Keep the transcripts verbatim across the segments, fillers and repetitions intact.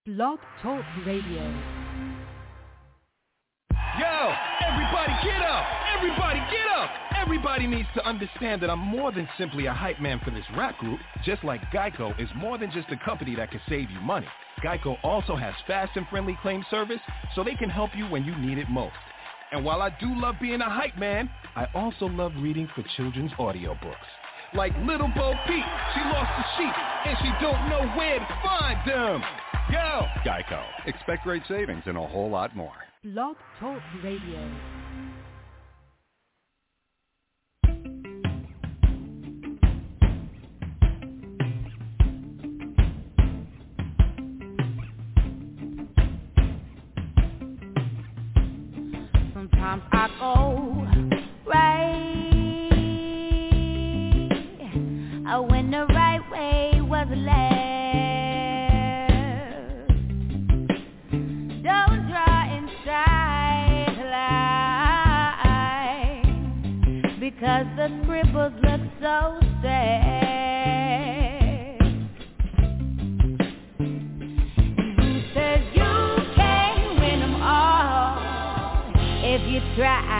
Blog Talk Radio. Yo, everybody get up! Everybody get up! Everybody needs to understand that I'm more than simply a hype man for this rap group, just like Geico is more than just a company that can save you money. Geico also has fast and friendly claim service, so they can help you when you need it most. And while I do love being a hype man, I also love reading for children's audiobooks. Like Little Bo Peep, she lost the sheep, and she don't know where to find them. Yo! Geico. Expect great savings and a whole lot more. Blog Talk Radio. Sometimes I go right when the right way was left. Don't try inside lie, because the scribbles look so sad. Who says you can't win them all if you try?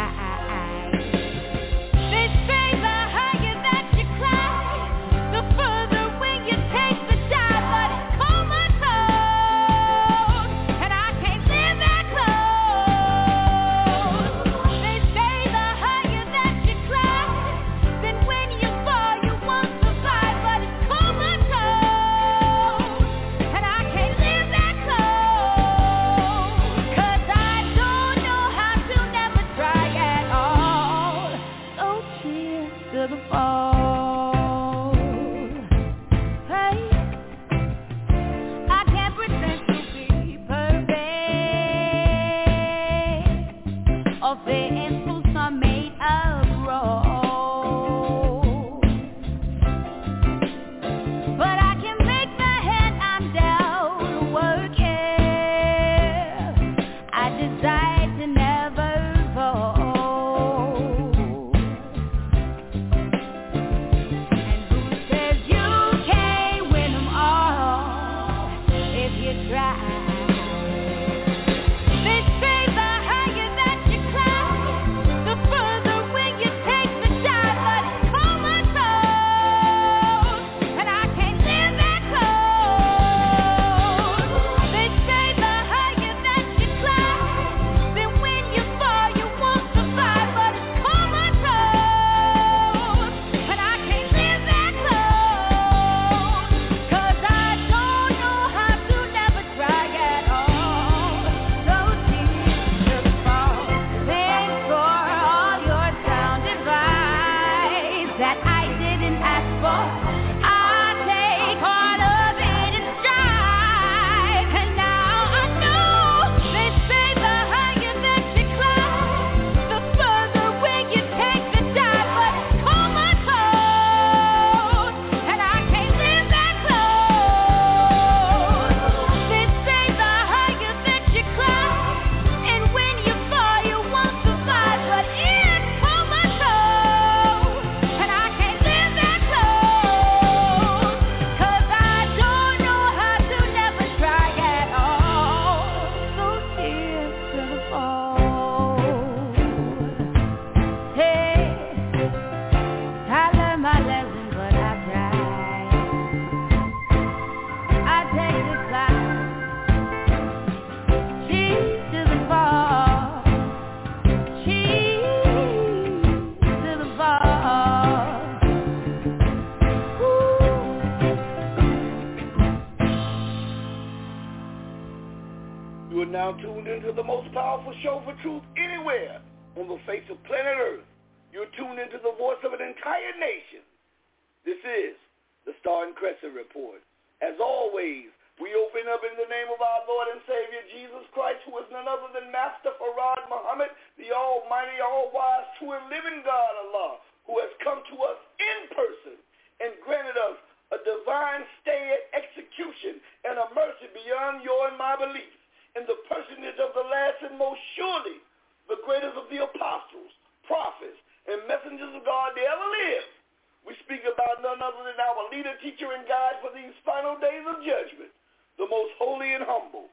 Now tuned into the most powerful show for truth anywhere on the face of planet Earth. You're tuned into the voice of an entire nation. This is the Star and Crescent Report. As always, we open up in the name of our Lord and Savior Jesus Christ, who is none other than Master Farad Muhammad, the almighty, all-wise, true and living God, Allah, who has come to us in person and granted us a divine stay at execution and a mercy beyond your and my belief. In the personage of the last and most surely the greatest of the apostles, prophets, and messengers of God to ever live. We speak about none other than our leader, teacher, and guide for these final days of judgment, the most holy and humble,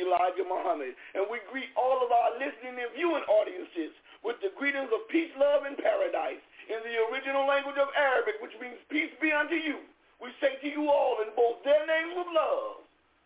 Elijah Muhammad. And we greet all of our listening and viewing audiences with the greetings of peace, love, and paradise in the original language of Arabic, which means peace be unto you. We say to you all in both their names of love,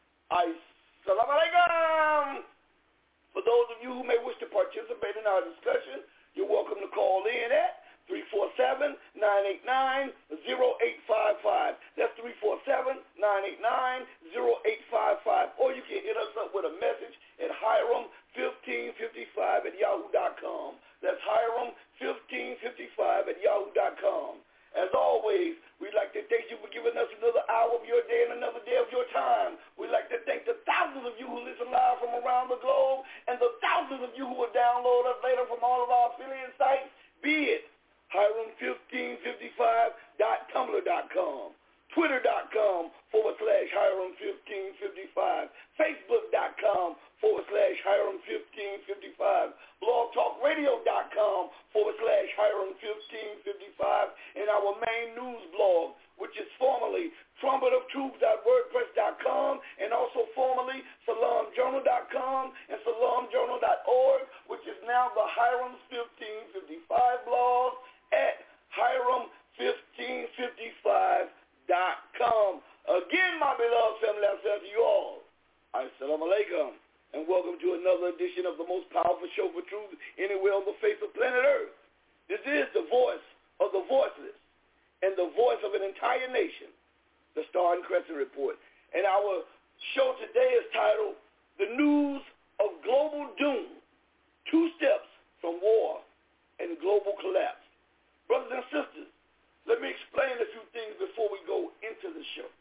Assalamu alaikum. For those of you who may wish to participate in our discussion, you're welcome to call in at three four seven, nine eight nine, zero eight five five. That's three four seven, nine eight nine, zero eight five five. Or you can hit us up with a message at Hiram fifteen fifty-five at yahoo dot com. That's Hiram fifteen fifty-five at yahoo dot com. As always, we'd like to thank you for giving us another hour of your day and another day of your time. We'd like to thank the thousands of you who listen live from around the globe and the thousands of you who will download us later from all of our affiliate sites, be it Hiram fifteen fifty-five dot tumblr dot com, twitter.com forward slash Hiram fifteen fifty-five, facebook.com forward slash Hiram fifteen fifty-five, blogtalkradio.com forward slash Hiram fifteen fifty-five, and our main news blog, which is formerly trumpet of truth dot wordpress dot com and also formerly salam journal dot com and salam journal dot org, which is now the Hiram fifteen fifty-five blog at Hiram fifteen fifty-five dot com. Again, my beloved family, I say to you all, Assalamu alaikum, and welcome to another edition of the most powerful show for truth anywhere on the face of planet Earth. This is the voice of the voiceless and the voice of an entire nation, the Star and Crescent Report. And our show today is titled, The News of Global Doom, Two Steps from War and Global Collapse. Brothers and sisters, let me explain a few things before we go into the show.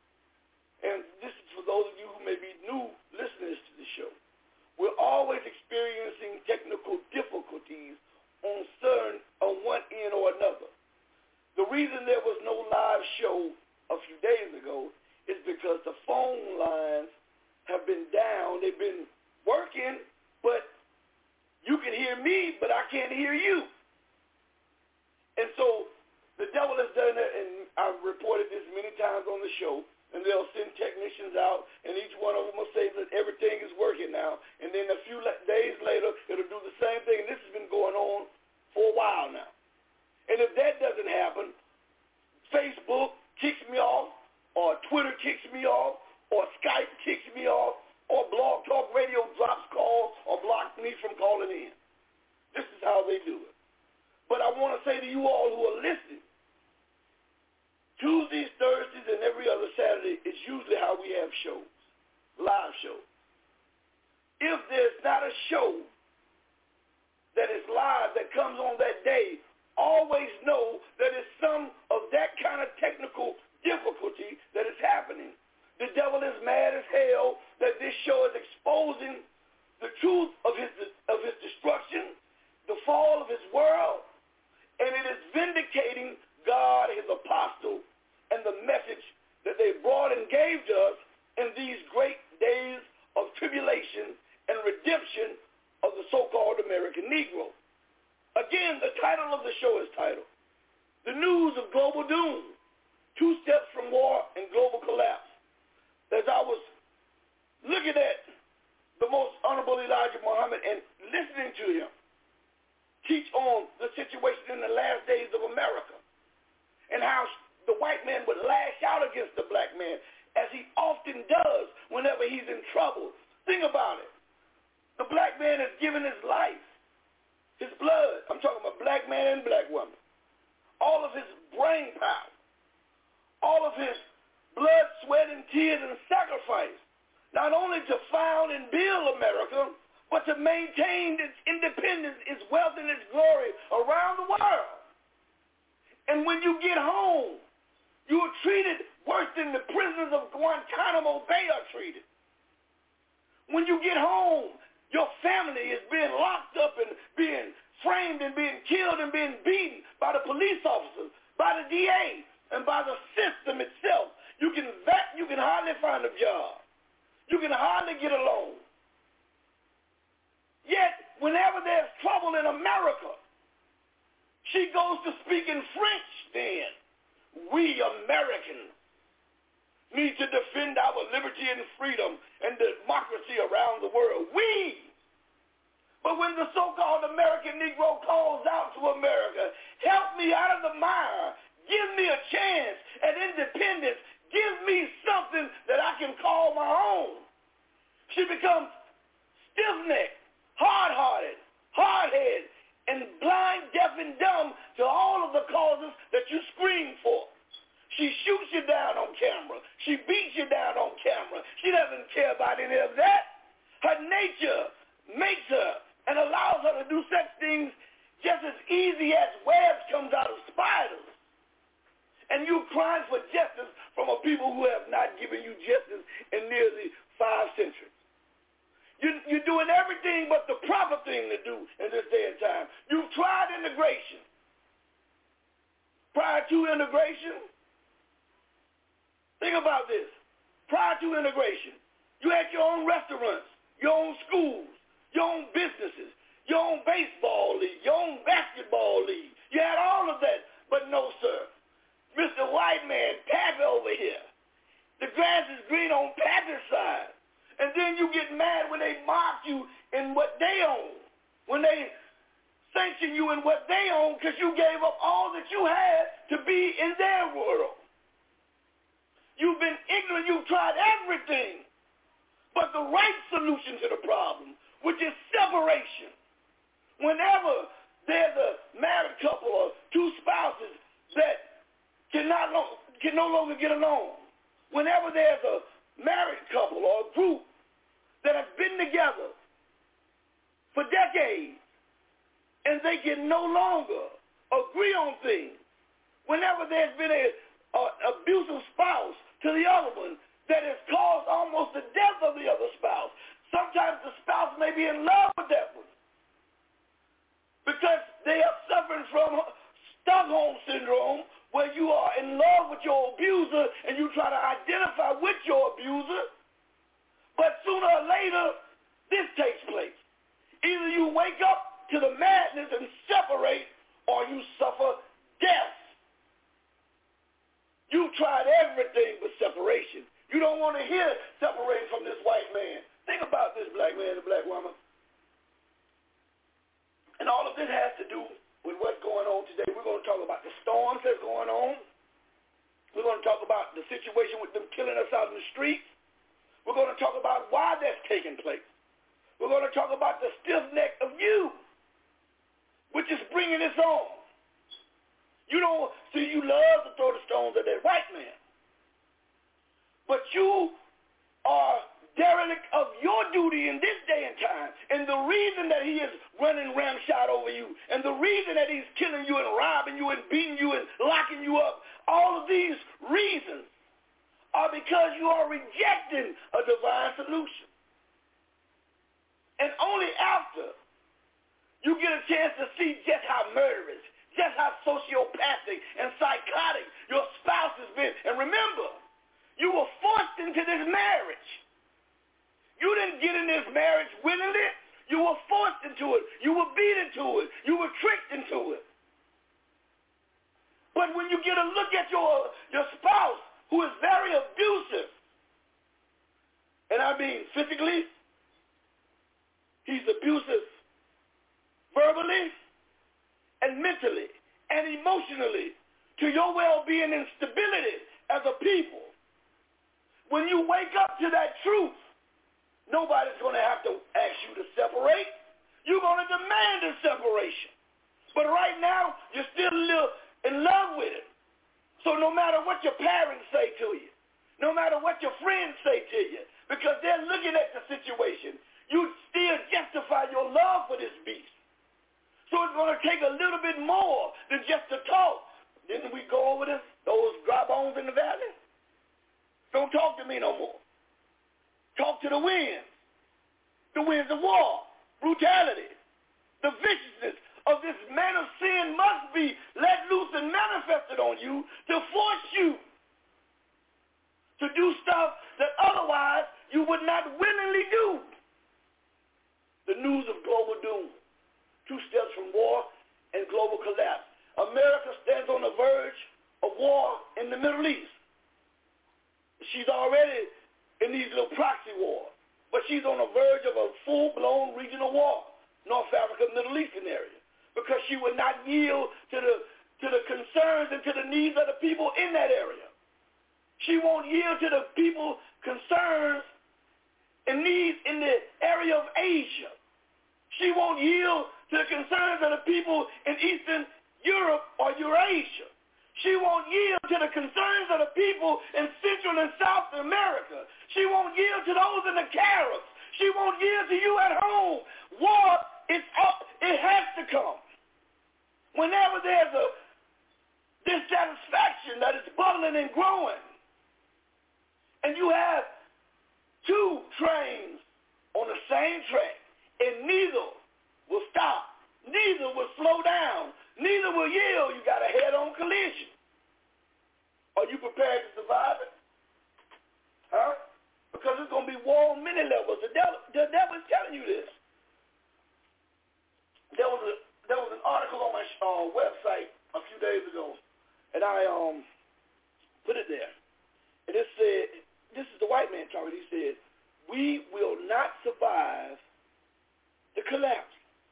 And this is for those of you who may be new listeners to the show. We're always experiencing technical difficulties on certain, on one end or another. The reason there was no live show a few days ago is because the phone lines have been down. They've been working, but you can hear me, but I can't hear you. And so the devil has done it, and I've reported this many times on the show, and they'll send technicians out, and each one of them will say that everything is working now. And then a few days later, it'll do the same thing. And this has been going on for a while now. And if that doesn't happen, Facebook kicks me off, or Twitter kicks me off, or Skype kicks me off, or Blog Talk Radio drops calls or blocks me from calling in. This is how they do it. But I want to say to you all who are listening, Tuesdays, Thursdays, and every other Saturday is usually how we have shows, live shows. If there's not a show that is live that comes on that day, always know that it's some of that kind of technical difficulty that is happening. The devil is mad as hell that this show is exposing the truth of his, of his destruction, the fall of his world, and it is vindicating God, his apostle, and the message that they brought and gave to us in these great days of tribulation and redemption of the so-called American Negro. Again, the title of the show is titled, The News of Global Doom, Two Steps from War and Global Collapse. As I was looking at the most honorable Elijah Muhammad and listening to him teach on the situation in the last days of America and how the white man would lash out against the black man, as he often does whenever he's in trouble. Think about it. The black man has given his life, his blood. I'm talking about black man and black woman. All of his brain power, all of his blood, sweat, and tears and sacrifice, not only to found and build America, but to maintain its independence, its wealth, and its glory around the world. And when you get home, you are treated worse than the prisoners of Guantanamo Bay are treated. When you get home, your family is being locked up and being framed and being killed and being beaten by the police officers, by the D A, and by the system itself. You can vet, you can hardly find a job. You can hardly get along. Yet, whenever there's trouble in America, she goes to speak in French then. We Americans need to defend our liberty and freedom and democracy around world. We. But when the so-called American Negro calls out to America, help me out of the mire, give me a chance at independence, give me something that I can call my own, she becomes stiff-necked, hard-hearted, hard-headed, and blind, deaf, and dumb to all of the causes that you scream for. She shoots you down on camera. She beats you down on camera. She doesn't care about any of that. Her nature makes her and allows her to do such things just as easy as webs comes out of spiders. And you crying for justice from a people who have not given you justice in nearly five centuries. You, you're doing everything but the proper thing to do in this day and time. You've tried integration. Prior to integration, think about this. Prior to integration, you had your own restaurants, your own schools, your own businesses, your own baseball league, your own basketball league. You had all of that, but no, sir. Mister White Man, Pappy over here. The grass is green on Pappy's side. And then you get mad when they mock you in what they own, when they sanction you in what they own because you gave up all that you had to be in their world. You've been ignorant. You've tried everything. But the right solution to the problem, which is separation. Whenever there's a married couple or two spouses that cannot can no longer get along, whenever there's a married couple or a group that has been together for decades and they can no longer agree on things, whenever there's been a, a abusive spouse to the other one that has caused almost the death of the other spouse, sometimes the spouse may be in love with that one because they are suffering from Stockholm syndrome, where you are in love with your abuser and you try to identify with your abuser, but sooner or later, this takes place. Either you wake up to the madness and separate, or you suffer death. You've tried everything but separation. You don't want to hear separating from this white man. Think about this, black man and black woman. And all of this has to do with what's going on today. We're going to talk about the storms that's going on. We're going to talk about the situation with them killing us out in the streets. We're going to talk about why that's taking place. We're going to talk about the stiff neck of you, which is bringing this on. You don't see, you love to throw the stones at that white man, but you are derelict of your duty in this day and time, and the reason that he is running ramshot over you, and the reason that he's killing you and robbing you and beating you and locking you up, all of these reasons are because you are rejecting a divine solution. And only after you get a chance to see just how murderous, just how sociopathic and psychotic your spouse has been. And remember, you were forced into this marriage. You didn't get in this marriage willingly. You were forced into it. You were beat into it. You were tricked into it. But when you get a look at your, your spouse who is very abusive, and I mean physically, he's abusive verbally and mentally and emotionally to your well-being and stability as a people. When you wake up to that truth, nobody's going to have to ask you to separate. You're going to demand a separation. But right now, you're still a little in love with it. So no matter what your parents say to you, no matter what your friends say to you, because they're looking at the situation, you still justify your love for this beast. So it's going to take a little bit more than just to talk. Didn't we go over this, those dry bones in the valley? Don't talk to me no more. Talk to the winds. The winds of war, brutality, the viciousness of this man of sin must be let loose and manifested on you to force you to do stuff that otherwise you would not willingly do. The news of global doom, two steps from war and global collapse. America stands on the verge of war in the Middle East. She's already in these little proxy wars. but she's on the verge of a full-blown regional war, North Africa, Middle Eastern area, because she would not yield to the to the concerns and to the needs of the people in that area. She won't yield to the people's concerns and needs in the area of Asia. She won't yield to the concerns of the people in Eastern Europe or Eurasia. She won't yield to the concerns of the people in Central and South America. She won't yield to those in the Caribbean. She won't yield to you at home. War is up. It has to come. Whenever there's a dissatisfaction that is bubbling and growing, and you have two trains on the same track, and neither will stop, neither will slow down, neither will yield, you got a head-on collision. Are you prepared to survive it? Huh? Because it's going to be war on many levels. The devil, the devil is telling you this. There was a there was an article on my uh, website a few days ago, and I um put it there. And it said, this is the white man talking. He said, we will not survive the collapse.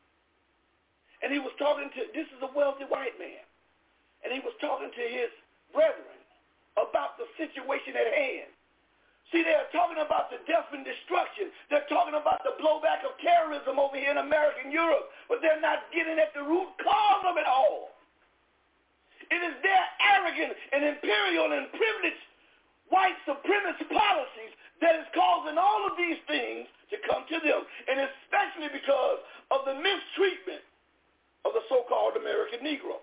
And he was talking to, this is a wealthy white man, and he was talking to his brethren about the situation at hand. See, they're talking about the death and destruction. They're talking about the blowback of terrorism over here in America and Europe, but they're not getting at the root cause of it all. It is their arrogant and imperial and privileged white supremacist policies that is causing all of these things to come to them, and especially because of the mistreatment of the so-called American Negro.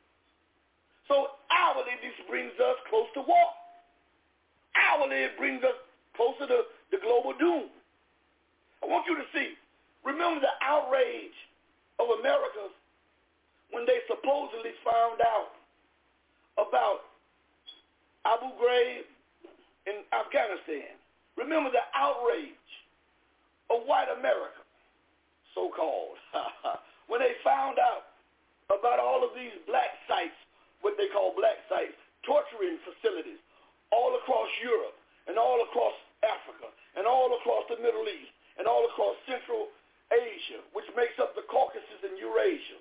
So hourly, this brings us close to war. Hourly, it brings us closer to the global doom. I want you to see, remember the outrage of America when they supposedly found out about Abu Ghraib in Afghanistan. Remember the outrage of white America, so-called, when they found out about all of these black sites, what they call black sites, torturing facilities, all across Europe and all across Africa and all across the Middle East and all across Central Asia, which makes up the Caucasus and Eurasia.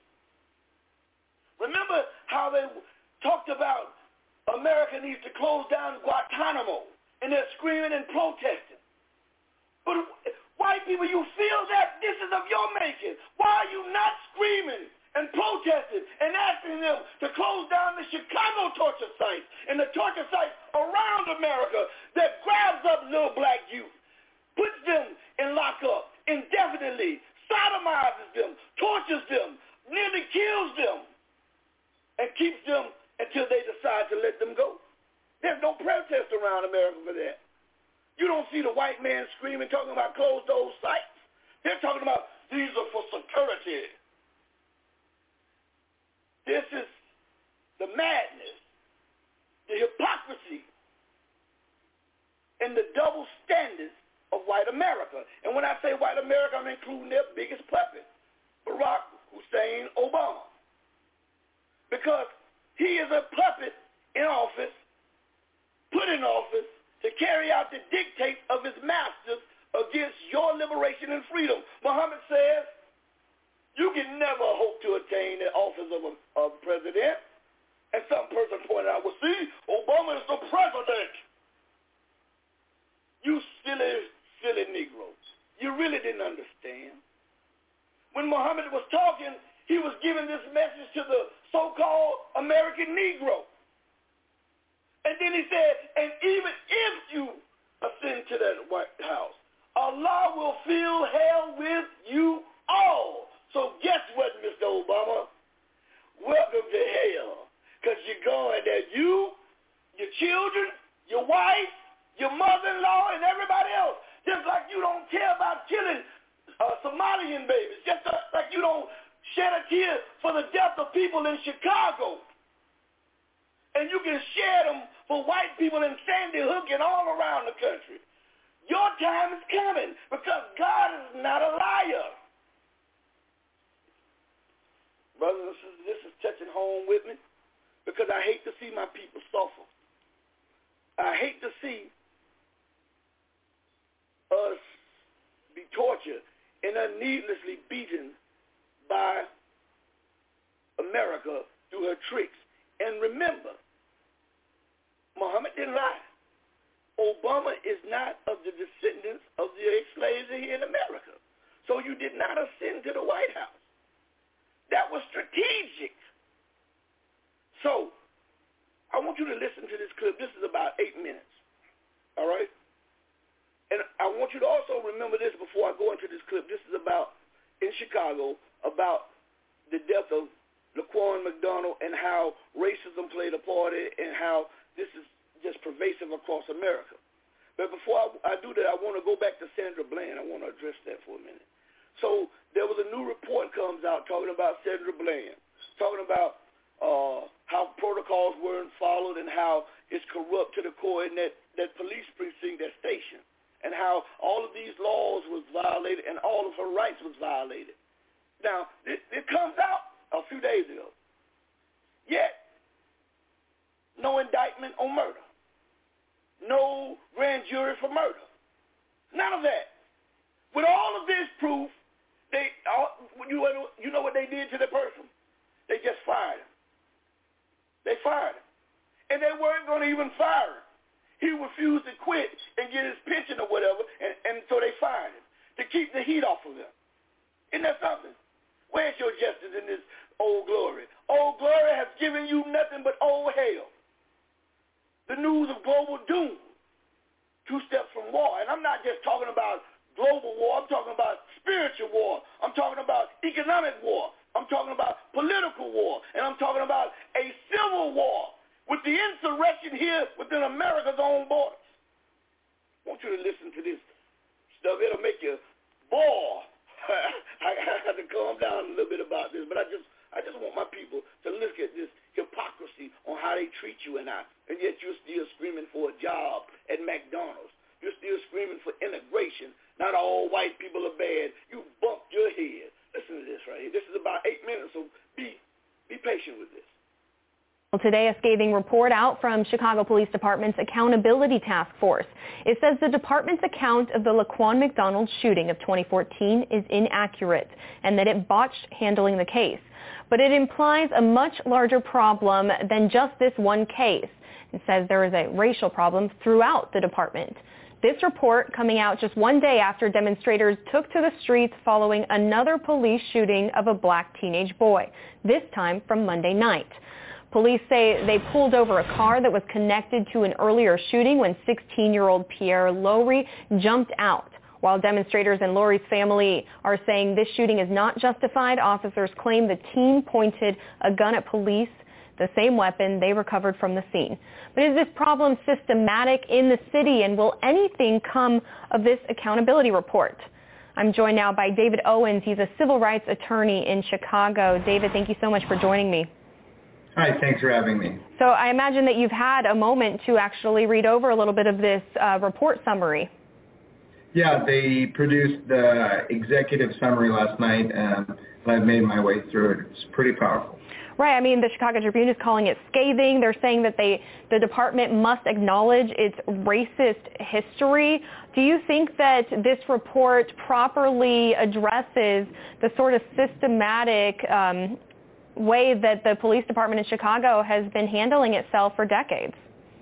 Remember how they talked about America needs to close down Guantanamo, and they're screaming and protesting. But white people, you feel that this is of your making. Why are you not screaming and protesting and asking them to close down the Chicago torture sites and the torture sites around America that grabs up little black youth, puts them in lockup indefinitely, sodomizes them, tortures them, nearly kills them, and keeps them until they decide to let them go? There's no protest around America for that. You don't see the white man screaming, talking about close those sites. They're talking about these are for security. This is the madness, the hypocrisy, and the double standards of white America. And when I say white America, I'm including their biggest puppet, Barack Hussein Obama. Because he is a puppet in office, put in office to carry out the dictates of his masters against your liberation and freedom. Muhammad says, you can never hope to attain the office of a of president. And some person pointed out, well, see, Obama is the president. You silly, silly Negroes. You really didn't understand. When Muhammad was talking, he was giving this message to the so-called American Negro. And then he said, and even if you ascend to that White House, Allah will fill hell with you all. So guess what, Mister Obama? Welcome to hell, because you're going there. You, your children, your wife, your mother-in-law, and everybody else. Just like you don't care about killing uh, Somalian babies. Just uh, like you don't shed a tear for the death of people in Chicago. And you can shed them for white people in Sandy Hook and all around the country. Your time is coming, because God is not a liar. Brothers and sisters, this is touching home with me, because I hate to see my people suffer. I hate to see us tortured and are needlessly beaten by America through her tricks. And remember, Muhammad didn't lie. Obama is not of the descendants of the ex-slaves here in America. So you did not ascend to the White House. That was strategic. So I want you to listen to this clip. This is about eight minutes. All right? And I want you to also remember this before I go into this clip. This is about, in Chicago, about the death of Laquan McDonald and how racism played a part in it and how this is just pervasive across America. But before I, I do that, I want to go back to Sandra Bland. I want to address that for a minute. So there was a new report comes out talking about Sandra Bland, talking about uh, how protocols weren't followed and how it's corrupt to the core in that, that police precinct, that station, and how all of these laws was violated and all of her rights was violated. Now, it, it comes out a few days ago. Yet, no indictment on murder. No grand jury for murder. None of that. With all of this proof, they all, you, you know what they did to the person? They just fired him. They fired him. And they weren't going to even fire him. He refused to quit and get his pension or whatever, and, and so they fired him to keep the heat off of him. Isn't that something? Where's your justice in this Old Glory? Old Glory has given you nothing but old hell. The news of global doom, two steps from war. And I'm not just talking about global war. I'm talking about spiritual war. I'm talking about economic war. I'm talking about political war. And I'm talking about a civil war with the insurrection here within America's own borders. I want you to listen to this stuff. It'll make you boil. I have to calm down a little bit about this, but I just I just want my people to look at this hypocrisy on how they treat you and I, and yet you're still screaming for a job at McDonald's. You're still screaming for integration. Not all white people are bad. You bumped your head. Listen to this right here. This is about eight minutes, so be be patient with this. Today, a scathing report out from Chicago Police Department's Accountability Task Force. It says the department's account of the Laquan McDonald shooting of twenty fourteen is inaccurate and that it botched handling the case. But it implies a much larger problem than just this one case. It says there is a racial problem throughout the department. This report coming out just one day after demonstrators took to the streets following another police shooting of a black teenage boy, this time from Monday night. Police say they pulled over a car that was connected to an earlier shooting when sixteen-year-old Pierre Lowry jumped out. While demonstrators and Lowry's family are saying this shooting is not justified, officers claim the teen pointed a gun at police, the same weapon they recovered from the scene. But is this problem systematic in the city, and will anything come of this accountability report? I'm joined now by David Owens. He's a civil rights attorney in Chicago. David, thank you so much for joining me. Hi, thanks for having me. So I imagine that you've had a moment to actually read over a little bit of this uh, report summary. Yeah, they produced the executive summary last night, and I've made my way through it. It's pretty powerful. Right. I mean, the Chicago Tribune is calling it scathing. They're saying that they, the department must acknowledge its racist history. Do you think that this report properly addresses the sort of systematic um, way that the police department in Chicago has been handling itself for decades?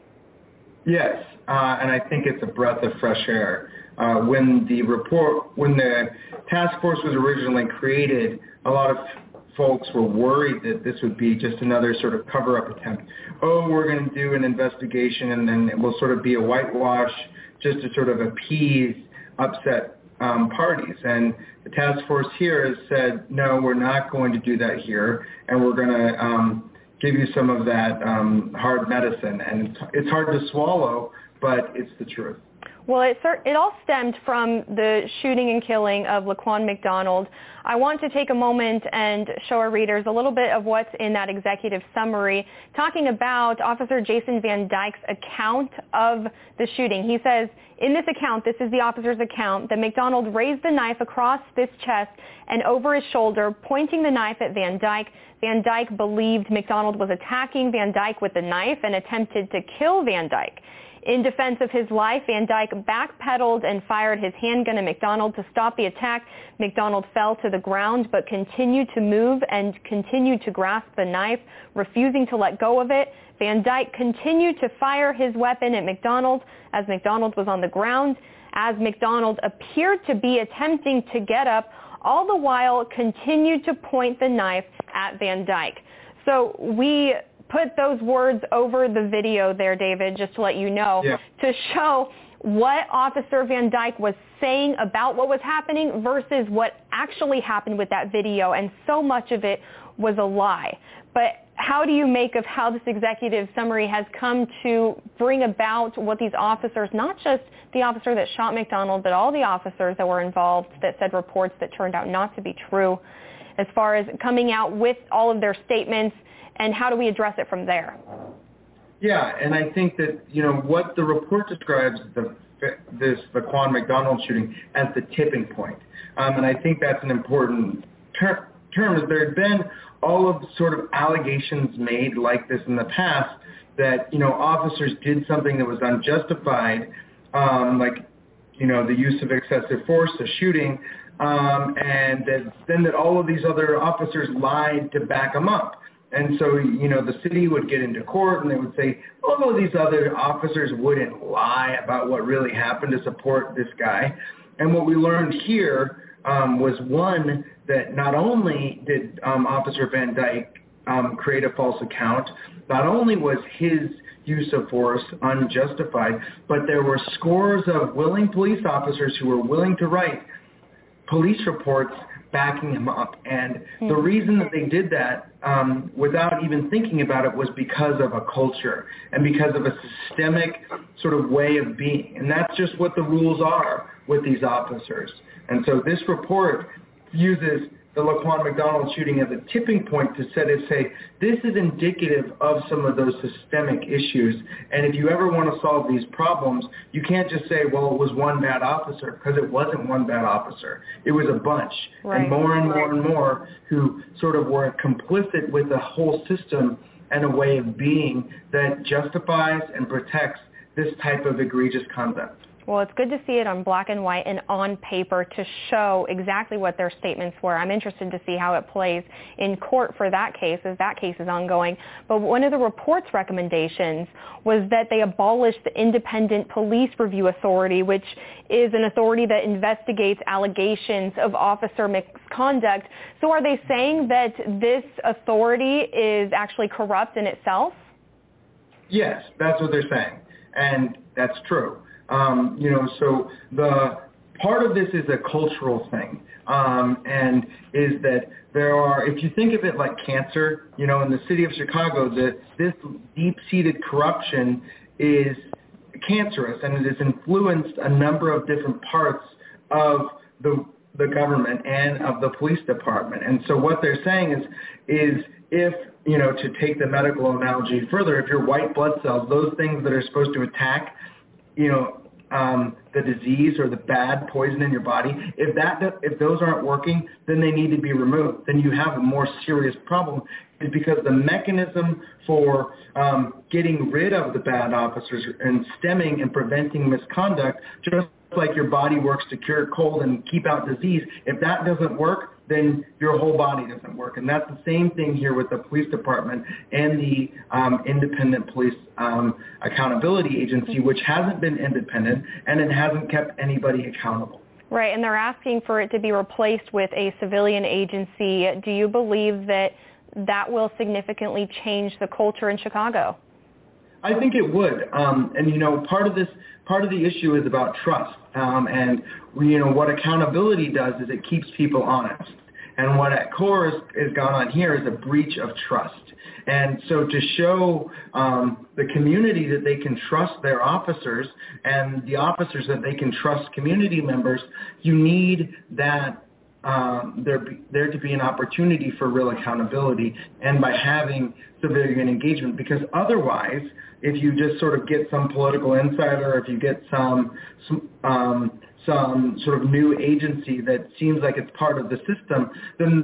Yes, uh, and I think it's a breath of fresh air. Uh, when the report, when the task force was originally created, a lot of folks were worried that this would be just another sort of cover-up attempt. Oh, we're going to do an investigation and then it will sort of be a whitewash just to sort of appease upset Um, parties. And the task force here has said, no, we're not going to do that here, and we're going to um, give you some of that um, hard medicine. And it's hard to swallow, but it's the truth. Well, it, it all stemmed from the shooting and killing of Laquan McDonald. I want to take a moment and show our readers a little bit of what's in that executive summary, talking about Officer Jason Van Dyke's account of the shooting. He says, in this account, this is the officer's account, that McDonald raised the knife across this chest and over his shoulder, pointing the knife at Van Dyke. Van Dyke believed McDonald was attacking Van Dyke with the knife and attempted to kill Van Dyke. In defense of his life, Van Dyke backpedaled and fired his handgun at McDonald to stop the attack. McDonald fell to the ground but continued to move and continued to grasp the knife, refusing to let go of it. Van Dyke continued to fire his weapon at McDonald as McDonald was on the ground, as McDonald appeared to be attempting to get up, all the while continued to point the knife at Van Dyke. So we put those words over the video there, David, just to let you know, yeah. to show what Officer Van Dyke was saying about what was happening versus what actually happened with that video, and so much of it was a lie. But how do you make of how this executive summary has come to bring about what these officers, not just the officer that shot McDonald, but all the officers that were involved that said reports that turned out not to be true, as far as coming out with all of their statements, and how do we address it from there? Yeah, and I think that, you know, what the report describes the this Laquan McDonald shooting as the tipping point. Um, and I think that's an important ter- term, is there had been all of the sort of allegations made like this in the past that, you know, officers did something that was unjustified, um, like, you know, the use of excessive force, the shooting, um, and that, then that all of these other officers lied to back them up. And so, you know, the city would get into court and they would say, oh, these other officers wouldn't lie about what really happened to support this guy. And what we learned here um, was, one, that not only did um, Officer Van Dyke um, create a false account, not only was his use of force unjustified, but there were scores of willing police officers who were willing to write police reports backing him up. And mm-hmm. the reason that they did that um, without even thinking about it was because of a culture and because of a systemic sort of way of being. And that's just what the rules are with these officers. And so this report uses the Laquan McDonald shooting as a tipping point to set it, say, this is indicative of some of those systemic issues. And if you ever want to solve these problems, you can't just say, well, it was one bad officer, because it wasn't one bad officer. It was a bunch. Right. And more and more and more who sort of were complicit with the whole system and a way of being that justifies and protects this type of egregious conduct. Well, it's good to see it on black and white and on paper to show exactly what their statements were. I'm interested to see how it plays in court for that case, as that case is ongoing. But one of the report's recommendations was that they abolish the Independent Police Review Authority, which is an authority that investigates allegations of officer misconduct. So are they saying that this authority is actually corrupt in itself? Yes, that's what they're saying. And that's true. Um, you know, so the part of this is a cultural thing, um, and is that there are, if you think of it like cancer, you know, in the city of Chicago, the, this deep-seated corruption is cancerous, and it has influenced a number of different parts of the the government and of the police department. And so what they're saying is, is if, you know, to take the medical analogy further, if your white blood cells, those things that are supposed to attack, you know, um, the disease or the bad poison in your body, if that if those aren't working, then they need to be removed. Then you have a more serious problem, is because the mechanism for um, getting rid of the bad officers and stemming and preventing misconduct, just like your body works to cure a cold and keep out disease, if that doesn't work, then your whole body doesn't work. And that's the same thing here with the police department and the um, Independent Police um, Accountability Agency, which hasn't been independent and it hasn't kept anybody accountable. Right, and they're asking for it to be replaced with a civilian agency. Do you believe that that will significantly change the culture in Chicago? I think it would, um, and you know, part of this, part of the issue is about trust, um, and you know what accountability does is it keeps people honest, and what at core is, is gone on here is a breach of trust, and so to show um, the community that they can trust their officers and the officers that they can trust community members, you need that. Um, there, be, there to be an opportunity for real accountability, and by having civilian engagement, because otherwise, if you just sort of get some political insider, or if you get some some, um, some sort of new agency that seems like it's part of the system, then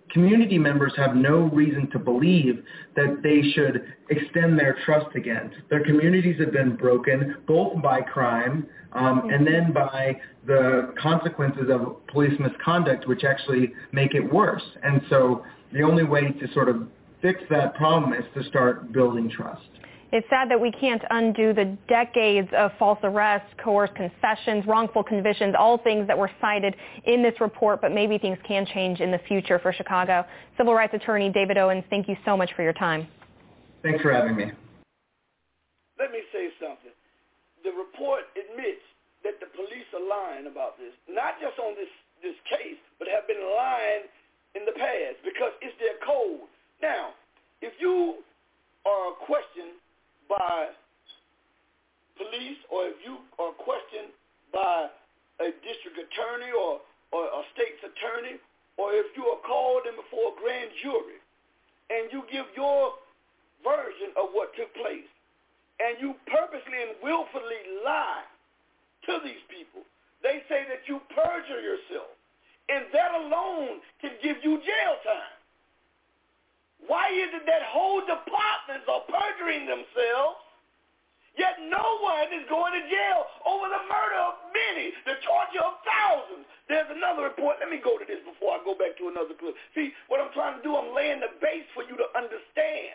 community members have no reason to believe that they should extend their trust again. Their communities have been broken both by crime um, and then by the consequences of police misconduct, which actually make it worse. And so the only way to sort of fix that problem is to start building trust. It's sad that we can't undo the decades of false arrests, coerced confessions, wrongful convictions, all things that were cited in this report, but maybe things can change in the future for Chicago. Civil rights attorney David Owens, thank you so much for your time. Thanks for having me. Let me say something. The report admits that the police are lying about this, not just on this, this case, but have been lying in the past because it's their code. Now, if you are questioned by police, or if you are questioned by a district attorney or, or a state's attorney, or if you are called in before a grand jury and you give your version of what took place and you purposely and willfully lie to these people, they say that you perjure yourself, and that alone can give you jail time. Why is it that whole departments are perjuring themselves, yet no one is going to jail over the murder of many, the torture of thousands? There's another report. Let me go to this before I go back to another clip. See, what I'm trying to do, I'm laying the base for you to understand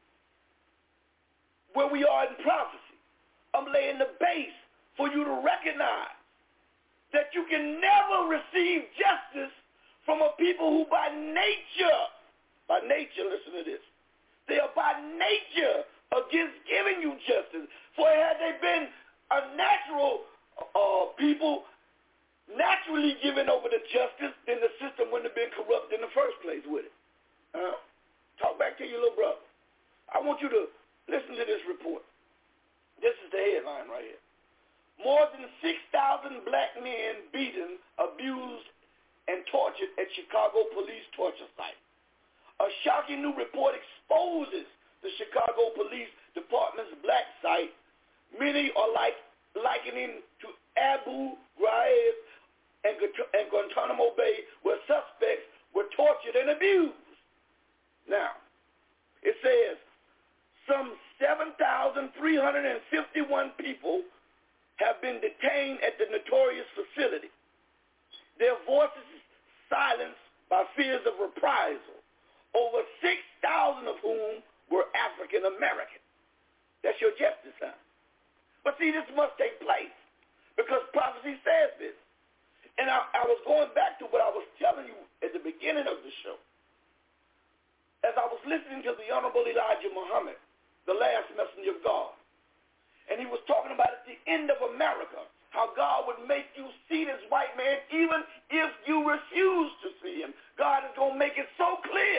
where we are in prophecy. I'm laying the base for you to recognize that you can never receive justice from a people who by nature By nature, listen to this. They are by nature against giving you justice. For had they been a natural uh, people naturally giving over to justice, then the system wouldn't have been corrupt in the first place, would it? Uh, talk back to your little brother. I want you to listen to this report. This is the headline right here. More than six thousand black men beaten, abused, and tortured at Chicago police torture site. A shocking new report exposes the Chicago Police Department's black site. Many are like likening to Abu Ghraib and, and Guantanamo Bay, where suspects were tortured and abused. Now, it says some seven thousand three hundred fifty-one people have been detained at the notorious facility. Their voices silenced by fears of reprisal. Over six thousand of whom were African American. That's your justice sign. But see, this must take place because prophecy says this. And I, I was going back to what I was telling you at the beginning of the show. As I was listening to the Honorable Elijah Muhammad, the last messenger of God, and he was talking about at the end of America, how God would make you see this white man even if you refuse to see him. God is going to make it so clear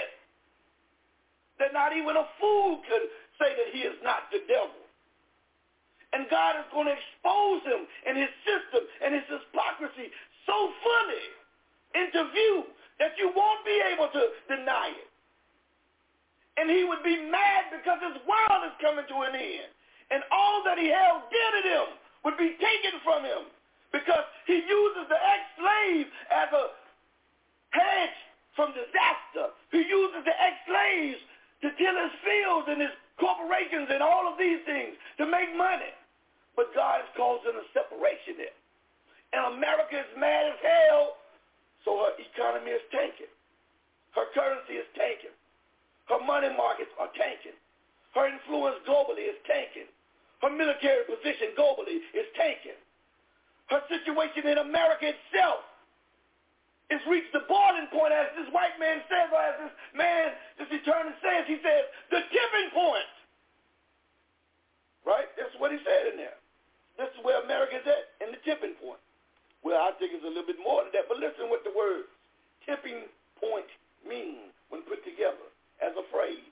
that not even a fool could say that he is not the devil. And God is going to expose him and his system and his hypocrisy so fully into view that you won't be able to deny it. And he would be mad because his world is coming to an end. And all that he held dear to him would be taken from him because he uses the ex-slave as a hedge from disaster. He uses the ex-slaves to till his fields and his corporations and all of these things to make money. But God is causing a separation there. And America is mad as hell, so her economy is tanking. Her currency is tanking. Her money markets are tanking. Her influence globally is tanking. Her military position globally is tanking. Her situation in America itself it's reached the boiling point, as this white man says, or as this man, this eternal says, he says, the tipping point. Right? That's what he said in there. This is where America is at, in the tipping point. Well, I think it's a little bit more than that, but listen what the word tipping point means when put together as a phrase.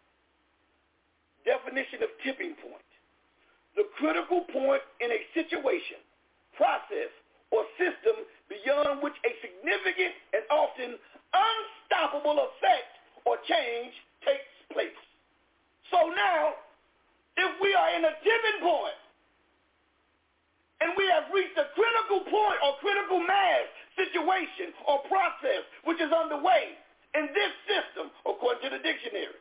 Definition of tipping point. The critical point in a situation, process, or system beyond which a significant and often unstoppable effect or change takes place. So now, if we are in a tipping point and we have reached a critical point or critical mass situation or process which is underway, in this system, according to the dictionary.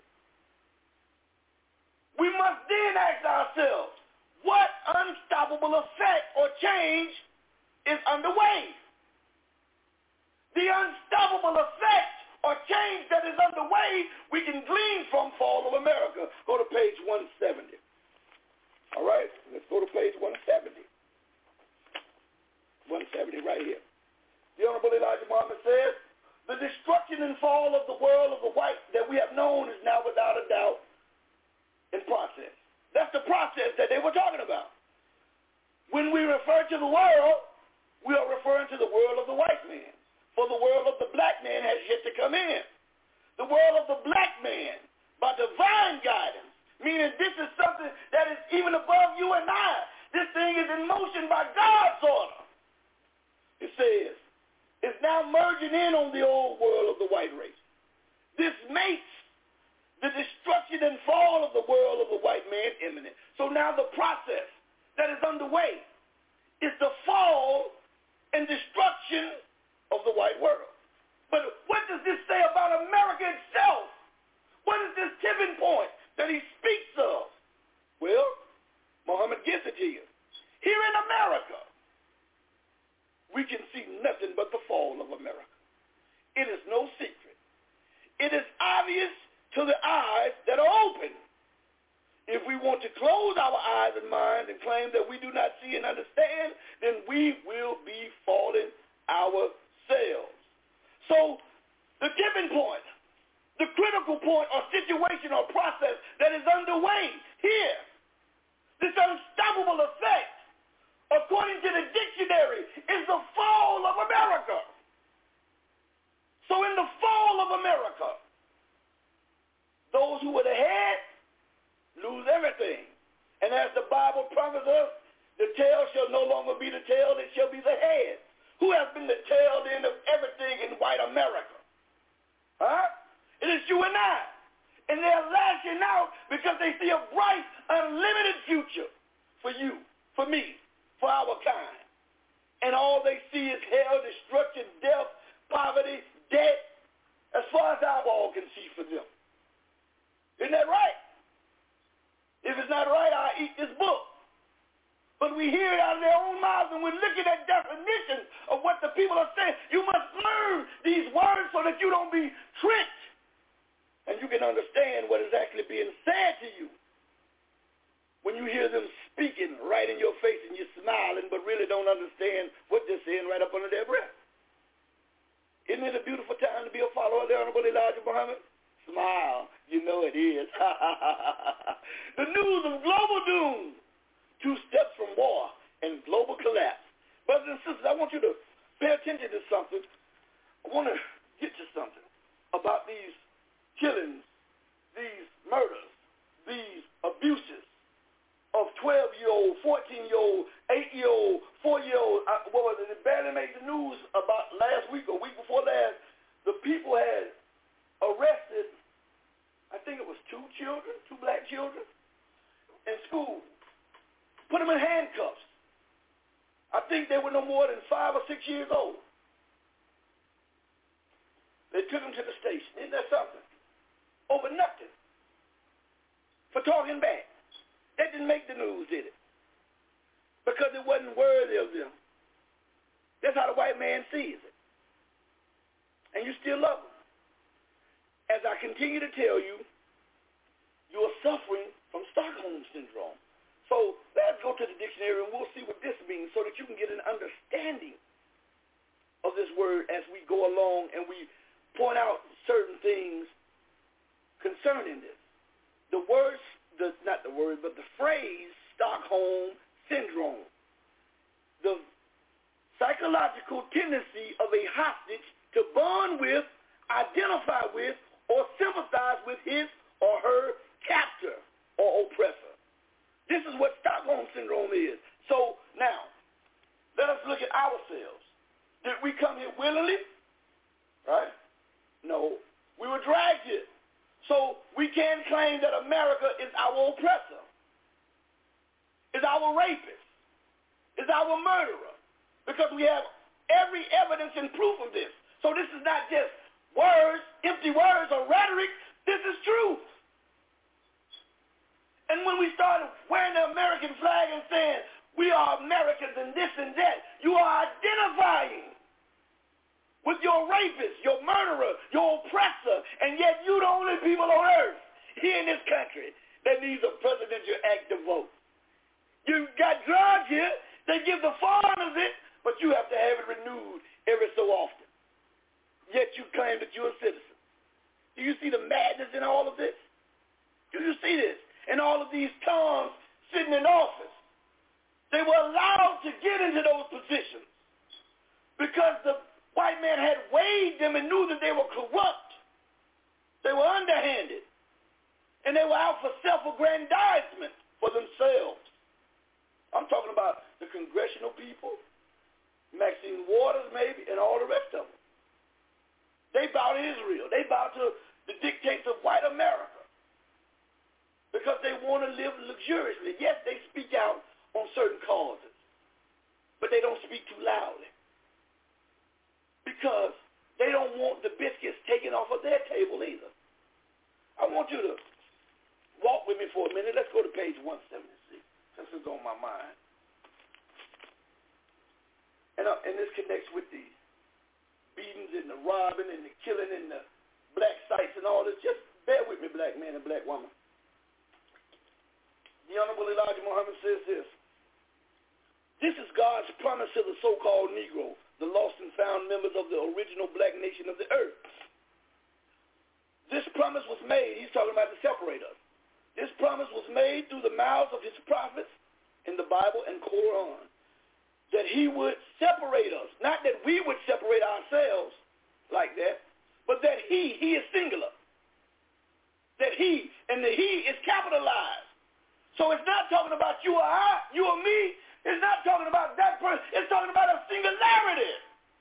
We must then ask ourselves, what unstoppable effect or change is underway? The unstoppable effect or change that is underway, we can glean from Fall of America. Go to page one seventy. All right? Let's go to page one seventy. one seventy right here. The Honorable Elijah Muhammad says, the destruction and fall of the world of the white that we have known is now without a doubt in process. That's the process that they were talking about. When we refer to the world, we are referring to the world of the white man. For the world of the black man has yet to come in. The world of the black man, by divine guidance, meaning this is something that is even above you and I. This thing is in motion by God's order. It says, it's now merging in on the old world of the white race. This makes the destruction and fall of the world of the white man imminent. So now the process that is underway is the fall and destruction of the white world. But what does this say about America itself? What is this tipping point that he speaks of? Well, Muhammad gives it to you. Here in America, we can see nothing but the fall of America. It is no secret. It is obvious to the eyes that are open. If we want to close our eyes and minds and claim that we do not see and understand, then we will be falling ourselves. So the tipping point, the critical point or situation or process that is underway here, this unstoppable effect, according to the dictionary, is the fall of America. So in the fall of America, those who were the head lose everything. And as the Bible promises us, the tail shall no longer be the tail, it shall be the head. Who has been the tail end of everything in white America? Huh? It is you and I. And they're lashing out because they see a bright, unlimited future for you, for me, for our kind. And all they see is hell, destruction, death, poverty, debt, as far as our eyeball can see for them. Isn't that right? If it's not right, I'll eat this book. But we hear it out of their own mouths, and we're looking at definitions of what the people are saying. You must learn these words so that you don't be tricked, and you can understand what is actually being said to you. When you hear them speaking right in your face and you're smiling, but really don't understand what they're saying right up under their breath. Isn't it a beautiful time to be a follower of the Honorable Elijah Muhammad? Smile. You know it is. The news of global doom. Two steps from war and global collapse. Brothers and sisters, I want you to pay attention to something. I want to get to something about these killings, these murders, these abuses of twelve-year-old, fourteen-year-old, eight-year-old, four-year-old. Uh, what was it? It barely made the news about last week or week before last. The people had arrested, I think it was two children, two black children, in school. Put them in handcuffs. I think they were no more than five or six years old. They took them to the station. Isn't that something? Over nothing. For talking back. That didn't make the news, did it? Because it wasn't worthy of them. That's how the white man sees it. And you still love them. As I continue to tell you, you are suffering from Stockholm Syndrome. So let's go to the dictionary and we'll see what this means so that you can get an understanding of this word as we go along and we point out certain things concerning this. The words, the, not the word, but the phrase Stockholm Syndrome. The psychological tendency of a hostage to bond with, identify with, or sympathize with his or her captor or oppressor. This is what Stockholm Syndrome is. So now, let us look at ourselves. Did we come here willingly? Right? No. We were dragged here. So we can claim that America is our oppressor, is our rapist, is our murderer, because we have every evidence and proof of this. So this is not just words, empty words or rhetoric. This is truth. And when we started wearing the American flag and saying, we are Americans and this and that, you are identifying with your rapist, your murderer, your oppressor, and yet you the only people on earth here in this country that needs a presidential act to vote. You got drugs here, they give the foreigners it, but you have to have it renewed every so often. Yet you claim that you're a citizen. Do you see the madness in all of this? Do you see this? And all of these Toms sitting in office, they were allowed to get into those positions because the white man had weighed them and knew that they were corrupt. They were underhanded. And they were out for self-aggrandizement for themselves. I'm talking about the congressional people, Maxine Waters maybe, and all the rest of them. They bow to Israel. They bow to the dictates of white America because they want to live luxuriously. Yes, they speak out on certain causes, but they don't speak too loudly because they don't want the biscuits taken off of their table either. I want you to walk with me for a minute. Let's go to page one seventy-six, since it's on my mind. And, uh, and this connects with the beatings and the robbing and the killing and the black sites and all this. Just bear with me, black man and black woman. The Honorable Elijah Muhammad says this. This is God's promise to the so-called Negro, the lost and found members of the original black nation of the earth. This promise was made, he's talking about the separators. This promise was made through the mouths of his prophets in the Bible and Quran, that he would separate us. Not that we would separate ourselves like that, but that he, he is singular. That he, and the he is capitalized. So it's not talking about you or I, you or me. It's not talking about that person. It's talking about a singularity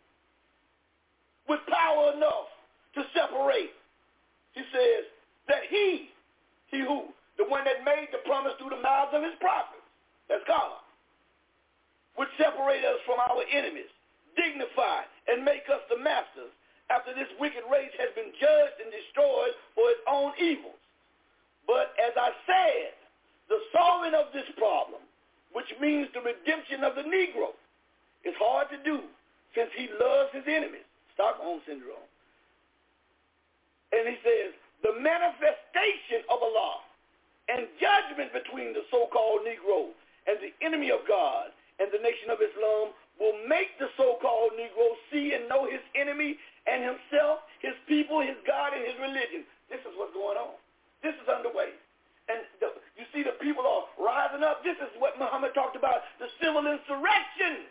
with power enough to separate. He says that he, he who, the one that made the promise through the mouths of his prophets, that's God, would separate us from our enemies, dignify, and make us the masters after this wicked race has been judged and destroyed for its own evils. But as I said, the solving of this problem, which means the redemption of the Negro, is hard to do since he loves his enemies, Stockholm Syndrome. And he says, the manifestation of Allah and judgment between the so-called Negro and the enemy of God and the nation of Islam will make the so-called Negro see and know his enemy and himself, his people, his God, and his religion. This is what's going on. This is underway. And the, you see the people are rising up. This is what Muhammad talked about, the civil insurrection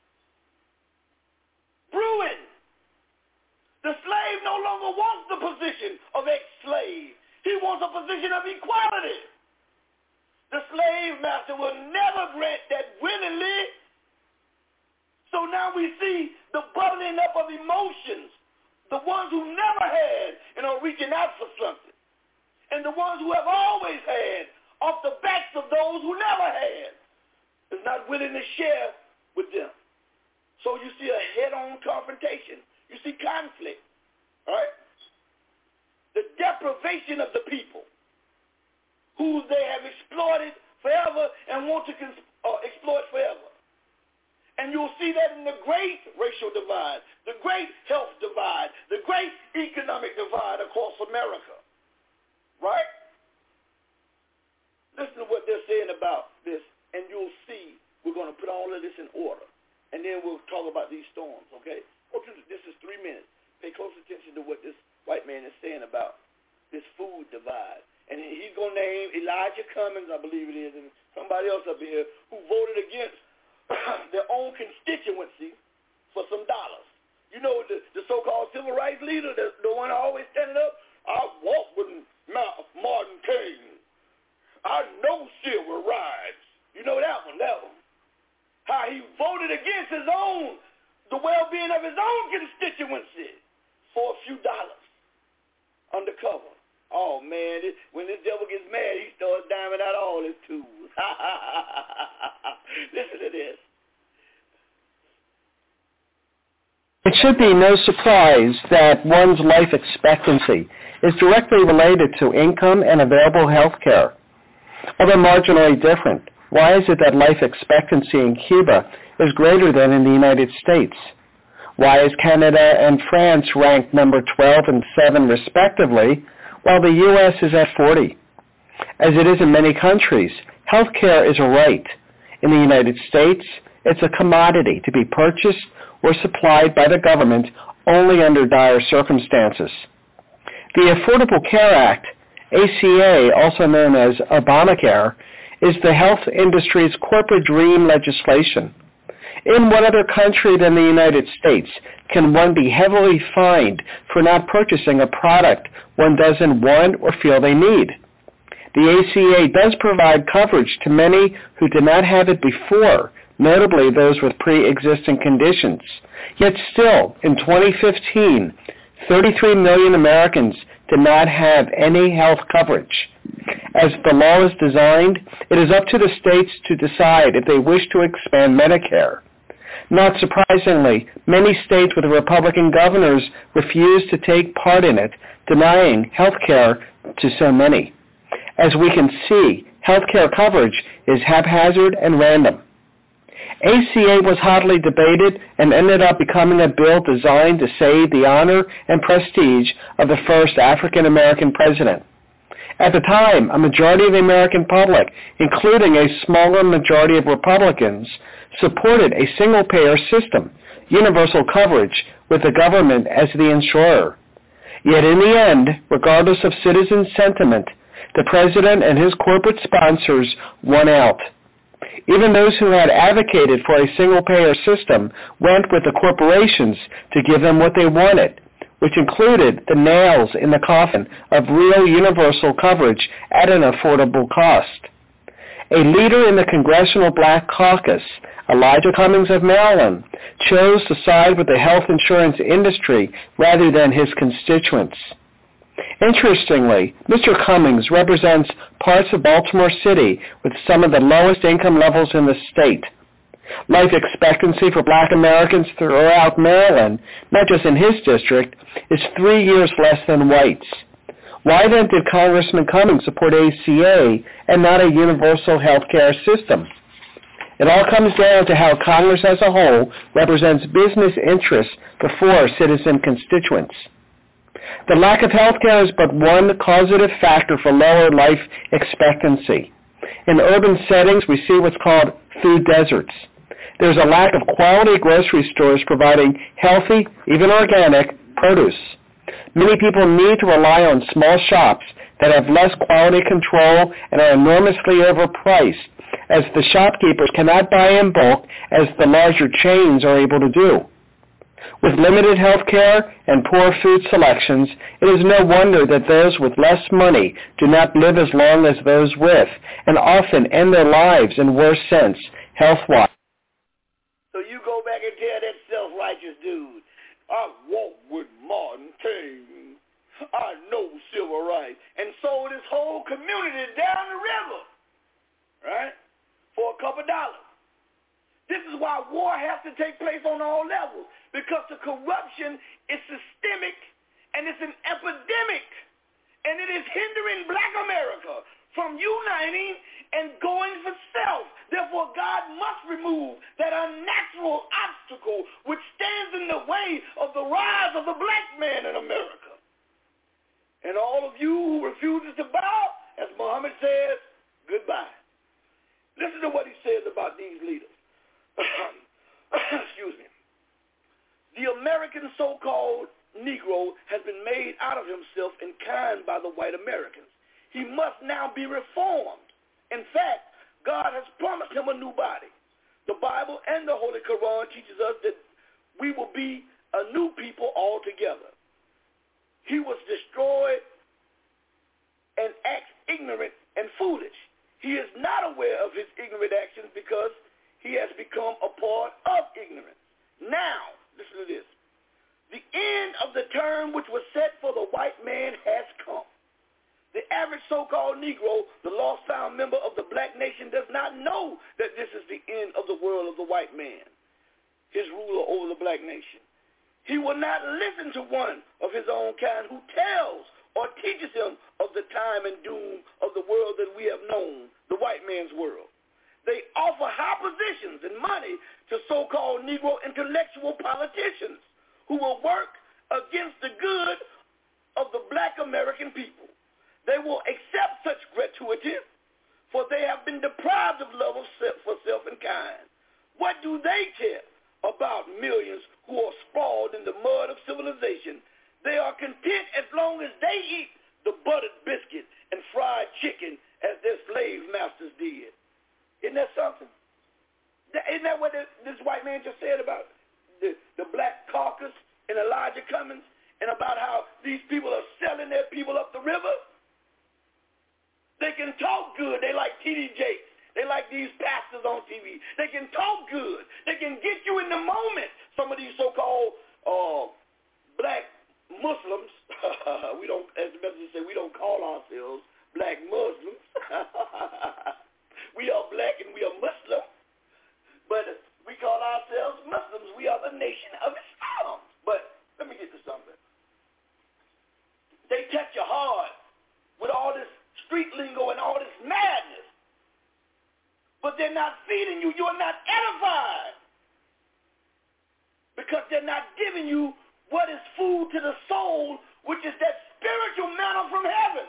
brewing. The slave no longer wants the position of ex-slave. He wants a position of equality. The slave master will never grant that willingly. So now we see the bubbling up of emotions, the ones who never had and are reaching out for something, and the ones who have always had off the backs of those who never had is not willing to share with them. So you see a head-on confrontation. You see conflict, all right? The deprivation of the people who they have exploited forever and want to cons- uh, exploit forever. And you'll see that in the great racial divide, the great health divide, the great economic divide across America, right? Listen to what they're saying about this, and you'll see we're going to put all of this in order. And then we'll talk about these storms, okay? This is three minutes. Pay close attention to what this white man is saying about this food divide. And he's going to name Elijah Cummings, I believe it is, and somebody else up here who voted against their own constituency for some dollars. You know, the, the so-called civil rights leader, the, the one always standing up, I walk with Martin King. I know civil rights. You know that one, that one. How he voted against his own, the well-being of his own constituency for a few dollars undercover. Oh, man, this, when this devil gets mad, he starts diming out all his tools. Listen to this. It should be no surprise that one's life expectancy is directly related to income and available health care. Although marginally different, why is it that life expectancy in Cuba is greater than in the United States? Why is Canada and France ranked number twelve and seven respectively, while the U S is at forty? As it is in many countries, health care is a right. In the United States, it's a commodity to be purchased or supplied by the government only under dire circumstances. The Affordable Care Act, A C A, also known as Obamacare, is the health industry's corporate dream legislation. In what other country than the United States can one be heavily fined for not purchasing a product one doesn't want or feel they need? The A C A does provide coverage to many who did not have it before, notably those with pre-existing conditions. Yet still, in twenty fifteen, thirty-three million Americans did not have any health coverage. As the law is designed, it is up to the states to decide if they wish to expand Medicare. Not surprisingly, many states with Republican governors refuse to take part in it, denying health care to so many. As we can see, health care coverage is haphazard and random. A C A was hotly debated and ended up becoming a bill designed to save the honor and prestige of the first African-American president. At the time, a majority of the American public, including a smaller majority of Republicans, supported a single-payer system, universal coverage, with the government as the insurer. Yet in the end, regardless of citizen sentiment, the president and his corporate sponsors won out. Even those who had advocated for a single-payer system went with the corporations to give them what they wanted, which included the nails in the coffin of real universal coverage at an affordable cost. A leader in the Congressional Black Caucus, Elijah Cummings of Maryland, chose to side with the health insurance industry rather than his constituents. Interestingly, Mister Cummings represents parts of Baltimore City with some of the lowest income levels in the state. Life expectancy for black Americans throughout Maryland, not just in his district, is three years less than whites. Why then did Congressman Cummings support A C A and not a universal health care system? It all comes down to how Congress as a whole represents business interests before citizen constituents. The lack of health care is but one causative factor for lower life expectancy. In urban settings, we see what's called food deserts. There's a lack of quality grocery stores providing healthy, even organic, produce. Many people need to rely on small shops that have less quality control and are enormously overpriced, as the shopkeepers cannot buy in bulk as the larger chains are able to do. With limited health care and poor food selections, it is no wonder that those with less money do not live as long as those with, and often end their lives in worse sense, health-wise. So you go back and tell that self-righteous dude, I walk with Martin King. I know civil rights. And sold his whole community down the river, right, for a couple dollars. This is why war has to take place on all levels, because the corruption is systemic and it's an epidemic, and it is hindering black America from uniting and going for self. Therefore, God must remove that unnatural obstacle which stands in the way of the rise of the black man in America. And all of you who refuses to bow, as Muhammad says, goodbye. Listen to what he says about these leaders. Excuse me. The American so-called Negro has been made out of himself in kind by the white Americans. He must now be reformed. In fact, God has promised him a new body. The Bible and the Holy Quran teaches us that we will be a new people altogether. He was destroyed and acts ignorant and foolish. He is not aware of his ignorant actions because he has become a part of ignorance. Now, listen to this. The end of the term which was set for the white man has come. The average so-called Negro, the lost-found member of the black nation, does not know that this is the end of the world of the white man, his ruler over the black nation. He will not listen to one of his own kind who tells or teaches him of the time and doom of the world that we have known, the white man's world. They offer high positions and money to so-called Negro intellectual politicians who will work against the good of the black American people. They will accept such gratuity, for they have been deprived of love of self for self and kind. What do they care about millions who are sprawled in the mud of civilization? They are content as long as they eat the buttered biscuit and fried chicken as their slave masters did. Isn't that something? Isn't that what this white man just said about the, the Black Caucus and Elijah Cummings, and about how these people are selling their people up the river? They can talk good. They like T D Jakes. They like these pastors on T V. They can talk good. They can get you in the moment. Some of these so-called uh, black Muslims, we don't, as the message say, we don't call ourselves black Muslims. We are black and we are Muslim, but we call ourselves Muslims. We are the nation of Islam. But let me get to something. They touch you hard with all this street lingo and all this madness, but they're not feeding you. You're not edified because they're not giving you what is food to the soul, which is that spiritual manna from heaven.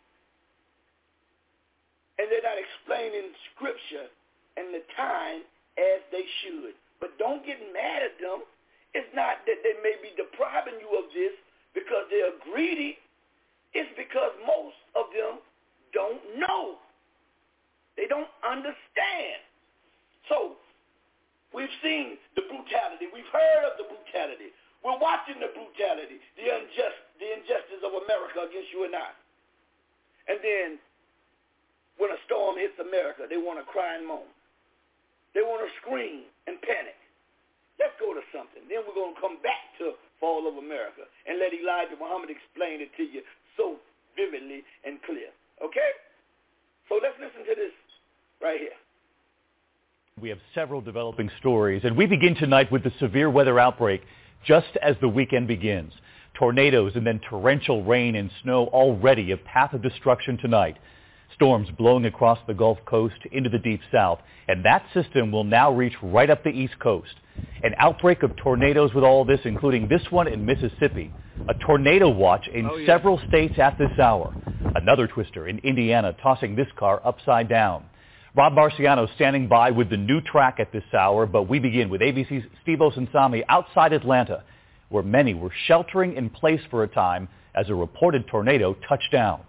And they're not explaining Scripture and the time as they should. But don't get mad at them. It's not that they may be depriving you of this because they're greedy. It's because most of them don't know. They don't understand. So we've seen the brutality. We've heard of the brutality. We're watching the brutality, the unjust, the injustice of America against you and I. And then when a storm hits America, they want to cry and moan. They want to scream and panic. Let's go to something. Then we're going to come back to Fall of America and let Elijah Muhammad explain it to you so vividly and clear. Okay? So let's listen to this right here. We have several developing stories, and we begin tonight with the severe weather outbreak just as the weekend begins. Tornadoes and then torrential rain and snow already a path of destruction tonight. Storms blowing across the Gulf Coast into the Deep South, and that system will now reach right up the East Coast. An outbreak of tornadoes with all this, including this one in Mississippi. A tornado watch in oh, yeah. several states at this hour. Another twister in Indiana tossing this car upside down. Rob Marciano standing by with the new track at this hour, but we begin with A B C's Steve Osunsami outside Atlanta, where many were sheltering in place for a time as a reported tornado touched down.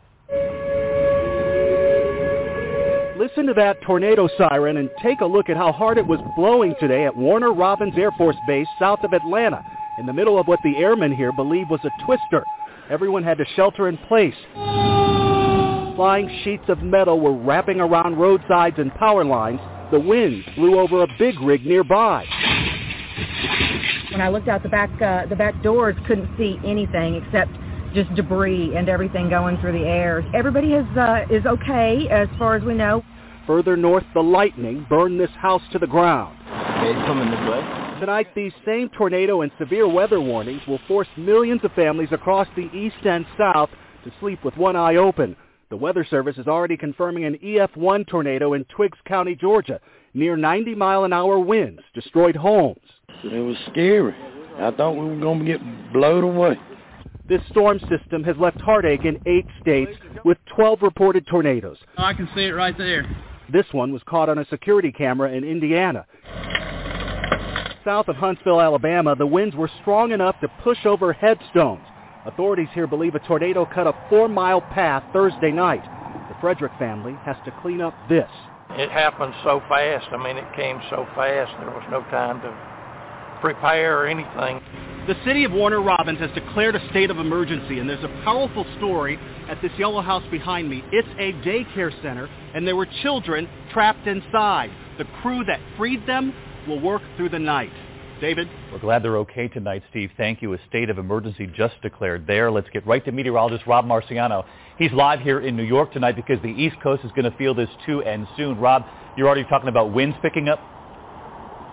Listen to that tornado siren and take a look at how hard it was blowing today at Warner Robins Air Force Base south of Atlanta, in the middle of what the airmen here believe was a twister. Everyone had to shelter in place. Flying sheets of metal were wrapping around roadsides and power lines. The wind blew over a big rig nearby. When I looked out the back, uh, the back doors, couldn't see anything except just debris and everything going through the air. Everybody is uh, is okay as far as we know. Further north, the lightning burned this house to the ground. Okay, coming this way. Tonight, these same tornado and severe weather warnings will force millions of families across the east and south to sleep with one eye open. The Weather Service is already confirming an E F one tornado in Twiggs County, Georgia. Near ninety mile an hour winds destroyed homes. It was scary. I thought we were going to get blown away. This storm system has left heartache in eight states with twelve reported tornadoes. I can see it right there. This one was caught on a security camera in Indiana. South of Huntsville, Alabama, the winds were strong enough to push over headstones. Authorities here believe a tornado cut a four-mile path Thursday night. The Frederick family has to clean up this. It happened so fast. I mean, it came so fast. There was no time to prepare or anything. The city of Warner Robins has declared a state of emergency, and there's a powerful story at this yellow house behind me. It's a daycare center, and there were children trapped inside. The crew that freed them will work through the night. David? We're glad they're okay tonight, Steve. Thank you. A state of emergency just declared there. Let's get right to meteorologist Rob Marciano. He's live here in New York tonight because the East Coast is going to feel this too, and soon. Rob, you're already talking about winds picking up?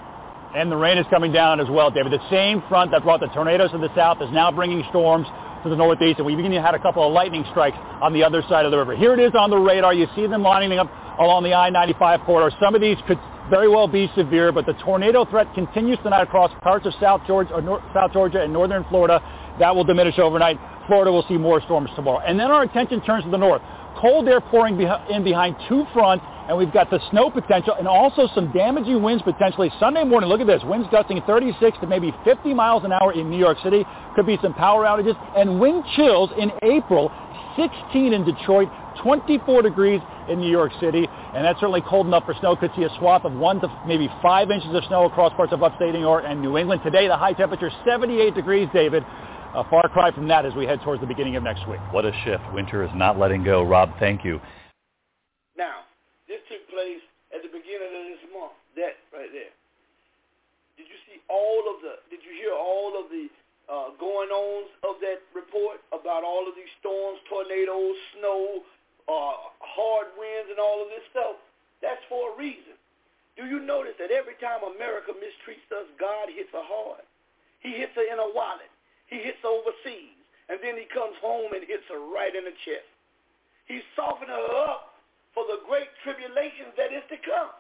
And the rain is coming down as well, David. The same front that brought the tornadoes to the south is now bringing storms to the northeast, and we've even had a couple of lightning strikes on the other side of the river. Here it is on the radar. You see them lining up along the I ninety-five corridor. Some of these could very well be severe, but the tornado threat continues tonight across parts of South Georgia, or North, South Georgia and northern Florida. That will diminish overnight. Florida will see more storms tomorrow. And then our attention turns to the north. Cold air pouring beh- in behind two fronts, and we've got the snow potential and also some damaging winds potentially Sunday morning. Look at this. Winds gusting thirty-six to maybe fifty miles an hour in New York City. Could be some power outages. And wind chills in April, sixteen in Detroit, twenty-four degrees in New York City. And that's certainly cold enough for snow. Could see a swath of one to maybe five inches of snow across parts of upstate New York and New England. Today, the high temperature, seventy-eight degrees, David. A far cry from that as we head towards the beginning of next week. What a shift. Winter is not letting go. Rob, thank you. Now, this took place at the beginning of this month. That right there. Did you see all of the, did you hear all of the uh, going-ons of that report about all of these storms, tornadoes, snow, uh, hard winds, and all of this stuff? That's for a reason. Do you notice that every time America mistreats us, God hits her hard? He hits her in her wallet. He hits overseas, and then he comes home and hits her right in the chest. He's softening her up for the great tribulations that is to come.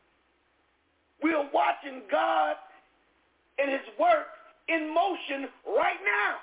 We're watching God and his work in motion right now.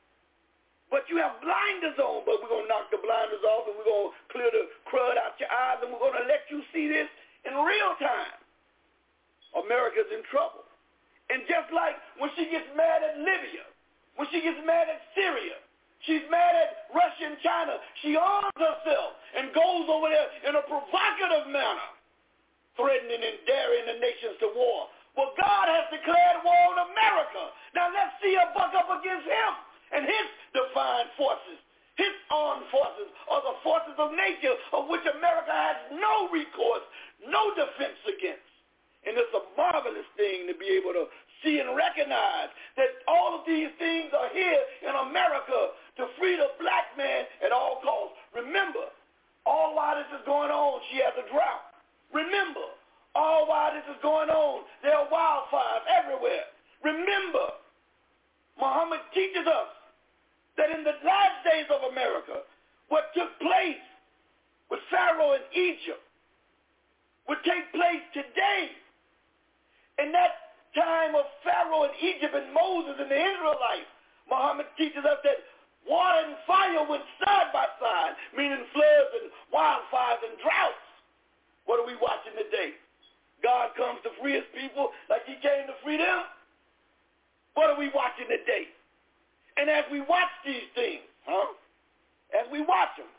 But you have blinders on, but we're going to knock the blinders off, and we're going to clear the crud out your eyes, and we're going to let you see this in real time. America's in trouble. And just like when she gets mad at Libya, when she gets mad at Syria, she's mad at Russia and China, she arms herself and goes over there in a provocative manner, threatening and daring the nations to war. Well, God has declared war on America. Now let's see her buck up against him and his defined forces. His armed forces are the forces of nature of which America has no recourse, no defense against. And it's a marvelous thing to be able to see and recognize that all of these things are here in America to free the black man at all costs. Remember, all while this is going on, she has a drought. Remember, all while this is going on, there are wildfires everywhere. Remember, Muhammad teaches us that in the last days of America, what took place with Pharaoh in Egypt would take place today. And that time of Pharaoh in Egypt and Moses and the Israelites, Muhammad teaches us that water and fire went side by side, meaning floods and wildfires and droughts. What are we watching today? God comes to free his people like he came to free them. What are we watching today? And as we watch these things, huh? As we watch them,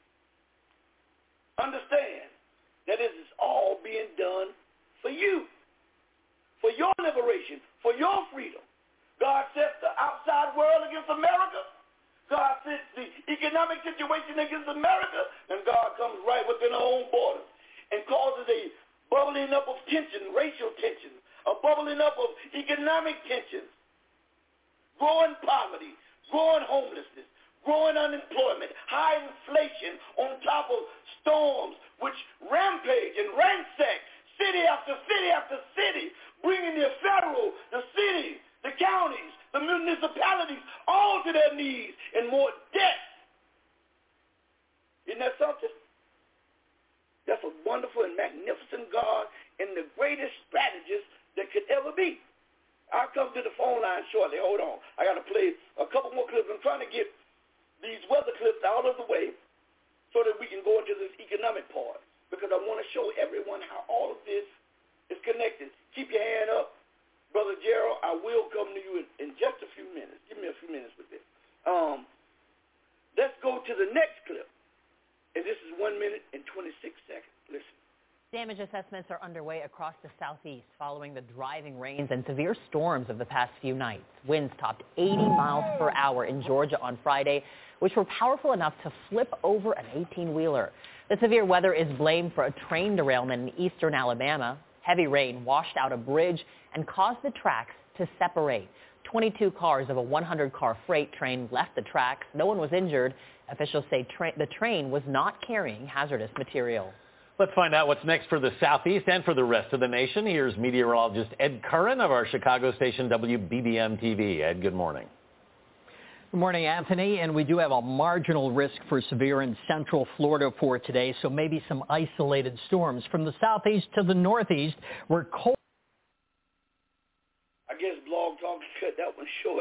understand that this is all being done for you. For your liberation, for your freedom. God sets the outside world against America. God sets the economic situation against America. And God comes right within our own borders and causes a bubbling up of tension, racial tension, a bubbling up of economic tensions, growing poverty, growing homelessness, growing unemployment, high inflation on top of storms which rampage and ransack city after city after city, bringing the federal, the cities, the counties, the municipalities, all to their knees in more debt. Isn't that something? That's a wonderful and magnificent God and the greatest strategist that could ever be. I'll come to the phone line shortly. Hold on. I got to play a couple more clips. I'm trying to get these weather clips out of the way so that we can go into this economic part, because I want to show everyone how all of this is connected. Keep your hand up. Brother Gerald, I will come to you in, in just a few minutes. Give me a few minutes with this. Um, let's go to the next clip. And this is one minute and twenty-six seconds. Listen. Damage assessments are underway across the southeast following the driving rains and severe storms of the past few nights. Winds topped eighty miles per hour in Georgia on Friday, which were powerful enough to flip over an eighteen-wheeler. The severe weather is blamed for a train derailment in eastern Alabama. Heavy rain washed out a bridge and caused the tracks to separate. twenty-two cars of a one hundred car freight train left the tracks. No one was injured. Officials say tra- the train was not carrying hazardous material. Let's find out what's next for the Southeast and for the rest of the nation. Here's meteorologist Ed Curran of our Chicago station W B B M T V. Ed, good morning. Good morning, Anthony. And we do have a marginal risk for severe in central Florida for today, so maybe some isolated storms. From the southeast to the northeast, we're cold. I guess Blog Talk cut that one short.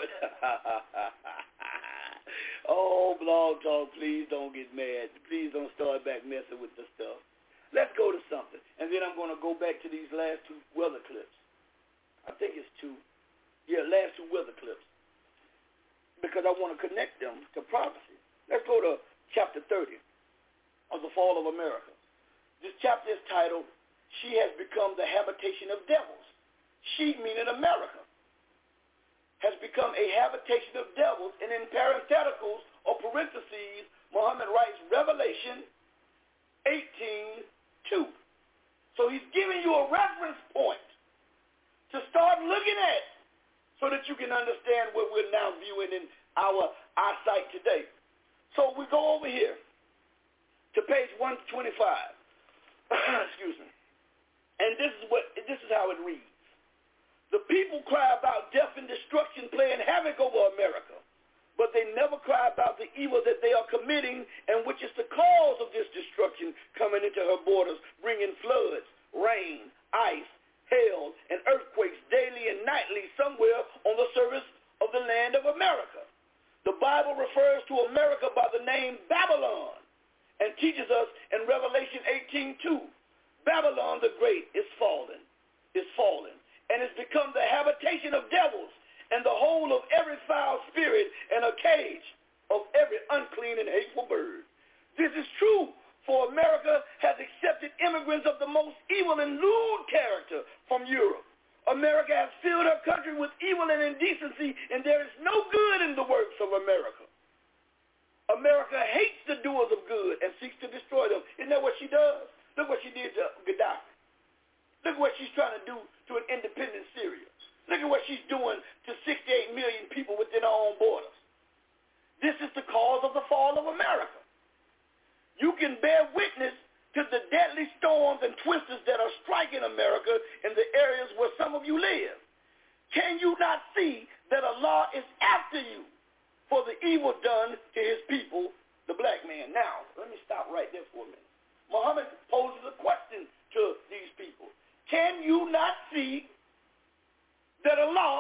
Oh, Blog Talk, please don't get mad. Please don't start back messing with the stuff. Let's go to something. And then I'm going to go back to these last two weather clips. I think it's two. Yeah, last two weather clips. Because I want to connect them to prophecy. Let's go to chapter thirty of the Fall of America. This chapter is titled, She Has Become the Habitation of Devils. She, meaning America, has become a habitation of devils. And in parentheticals or parentheses, Muhammad writes Revelation eighteen two. So he's giving you a reference point to start looking at so that you can understand what we're now viewing in our eyesight today. So we go over here to page one twenty-five. Excuse me. And this is what this is how it reads. The people cry about death and destruction playing havoc over America, but they never cry about the evil that they are committing and which is the cause of this destruction coming into her borders, bringing floods, rain, ice, hail, and earthquakes daily and nightly somewhere on the surface of the land of America. The Bible refers to America by the name Babylon and teaches us in Revelation eighteen two, Babylon the Great is fallen, is fallen, and has become the habitation of devils and the hole of every foul spirit and a cage of every unclean and hateful bird. This is true, for America has accepted immigrants of the most evil and lewd character from Europe. America has filled her country with evil and indecency, and there is no good in the works of America. America hates the doers of good and seeks to destroy them. Isn't that what she does? Look what she did to Gaddafi. Look what she's trying to do to an independent Syria. Look at what she's doing to sixty-eight million people within our own borders. This is the cause of the fall of America. You can bear witness to the deadly storms and twisters that are striking America in the areas where some of you live. Can you not see that Allah is after you for the evil done to his people, the black man? Now, let me stop right there for a minute. Muhammad poses a question to these people. Can you not see that Allah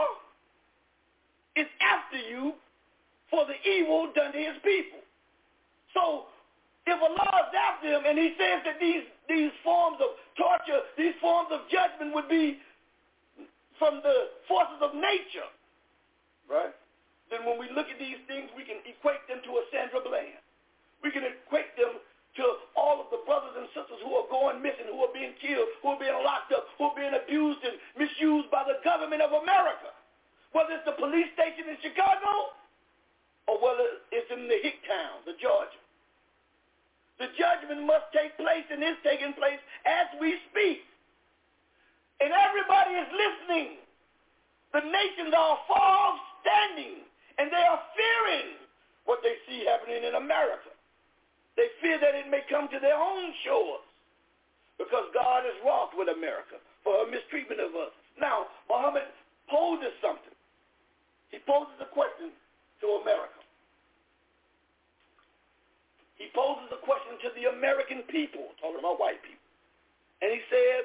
is after you for the evil done to his people? So, if Allah is after him and he says that these, these forms of torture, these forms of judgment would be from the forces of nature, right? Then when we look at these things, we can equate them to a Sandra Bland. We can equate them to all of the brothers and sisters who are going missing, who are being killed, who are being locked up, who are being abused and misused by the government of America. Whether it's the police station in Chicago or whether it's in the hick town, the Georgia. The judgment must take place and is taking place as we speak. And everybody is listening. The nations are far standing and they are fearing what they see happening in America. They fear that it may come to their own shores because God is wroth with America for her mistreatment of us. Now, Muhammad poses something. He poses a question to America. He poses a question to the American people, talking about white people. And he says,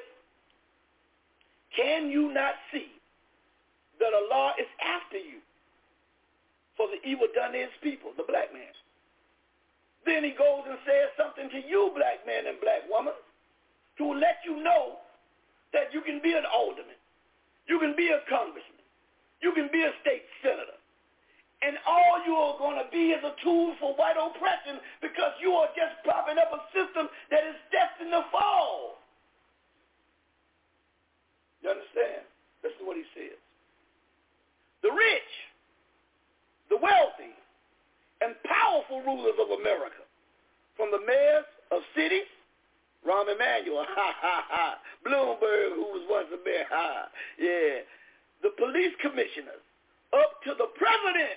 can you not see that Allah is after you for the evil done to his people, the black man? Then he goes and says something to you, black man and black woman, to let you know that you can be an alderman, you can be a congressman, you can be a state senator, and all you are going to be is a tool for white oppression because you are just propping up a system that is destined to fall. You understand? This is what he says. The rich, the wealthy, and powerful rulers of America, from the mayors of cities, Rahm Emanuel, ha, ha, ha, Bloomberg, who was once a mayor, ha, yeah, the police commissioners, up to the president,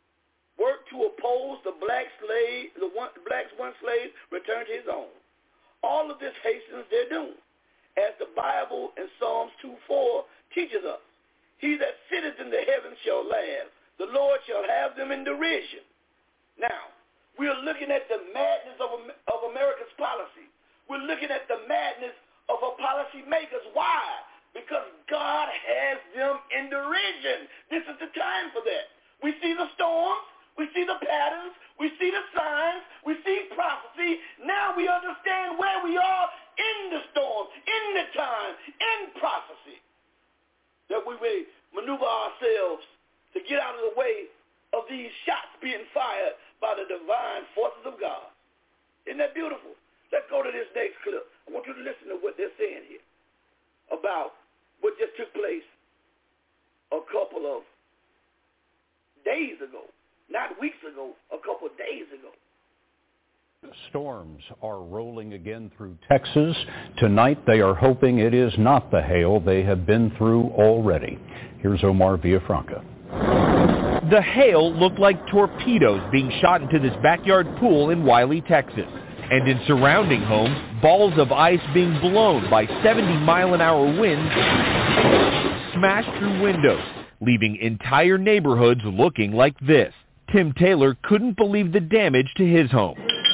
work to oppose the black slave, the one, blacks one slave return to his own. all of this hastens their doom, as the Bible in Psalms two four teaches us. He that sitteth in the heavens shall laugh. The Lord shall have them in derision. Now, we're looking at the madness of, of America's policy. We're looking at the madness of our policy makers. Why? Because God has them in derision. This is the time for that. We see the storms. We see the patterns. We see the signs. We see prophecy. Now we understand where we are in the storm, in the time, in prophecy. That we may maneuver ourselves to get out of the way of these shots being fired by the divine forces of God. Isn't that beautiful? Let's go to this next clip. I want you to listen to what they're saying here about what just took place a couple of days ago. Not weeks ago, a couple of days ago. Storms are rolling again through Texas. Tonight they are hoping it is not the hail they have been through already. Here's Omar Villafranca. The hail looked like torpedoes being shot into this backyard pool in Wiley, Texas. And in surrounding homes, balls of ice being blown by seventy mile an hour winds smashed through windows, leaving entire neighborhoods looking like this. Tim Taylor couldn't believe the damage to his home.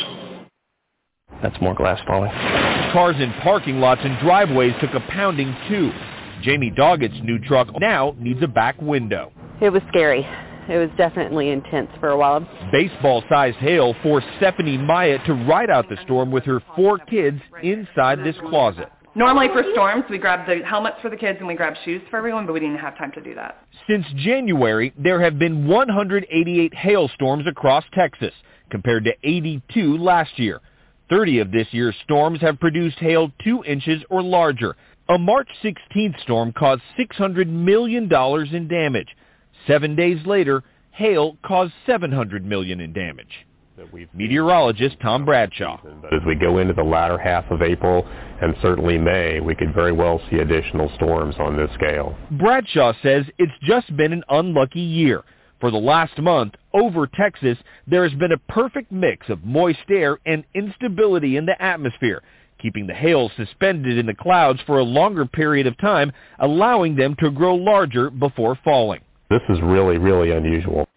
That's more glass falling. Cars in parking lots and driveways took a pounding too. Jamie Doggett's new truck now needs a back window. It was scary. It was definitely intense for a while. Baseball-sized hail forced Stephanie Maya to ride out the storm with her four kids inside this closet. Normally for storms, we grab the helmets for the kids and we grab shoes for everyone, but we didn't have time to do that. Since January, there have been one hundred eighty-eight hailstorms across Texas, compared to eighty-two last year. thirty of this year's storms have produced hail two inches or larger. A March sixteenth storm caused six hundred million dollars in damage. Seven days later, hail caused seven hundred million dollars in damage. Meteorologist Tom Bradshaw. As we go into the latter half of April and certainly May, we could very well see additional storms on this scale. Bradshaw says it's just been an unlucky year. For the last month, over Texas, there has been a perfect mix of moist air and instability in the atmosphere, keeping the hail suspended in the clouds for a longer period of time, allowing them to grow larger before falling. This is really, really unusual.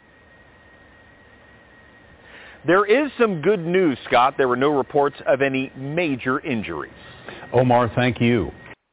There is some good news, Scott. There were no reports of any major injuries. Omar, thank you.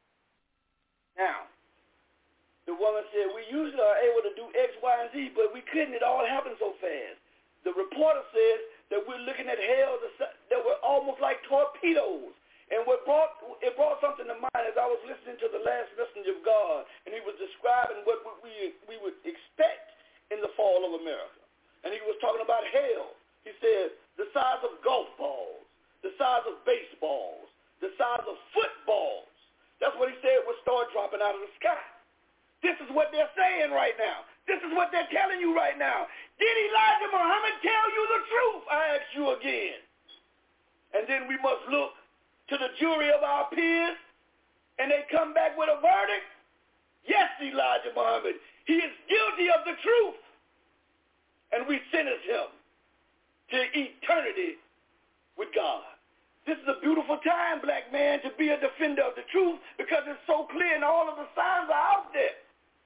Now, the woman said, we usually are able to do X, Y, and Z, but we couldn't. It all happened so fast. The reporter says that we're looking at hail that were almost like torpedoes. And what brought it brought something to mind as I was listening to the last messenger of God, and he was describing what we we would expect in the fall of America. And he was talking about hail. He said the size of golf balls, the size of baseballs, the size of footballs. That's what he said would start dropping out of the sky. This is what they're saying right now. This is what they're telling you right now. Did Elijah Muhammad tell you the truth? I ask you again. And then we must look to the jury of our peers, and they come back with a verdict. Yes, Elijah Muhammad, he is guilty of the truth. And we sentence him to eternity with God. This is a beautiful time, black man, to be a defender of the truth because it's so clear and all of the signs are out there.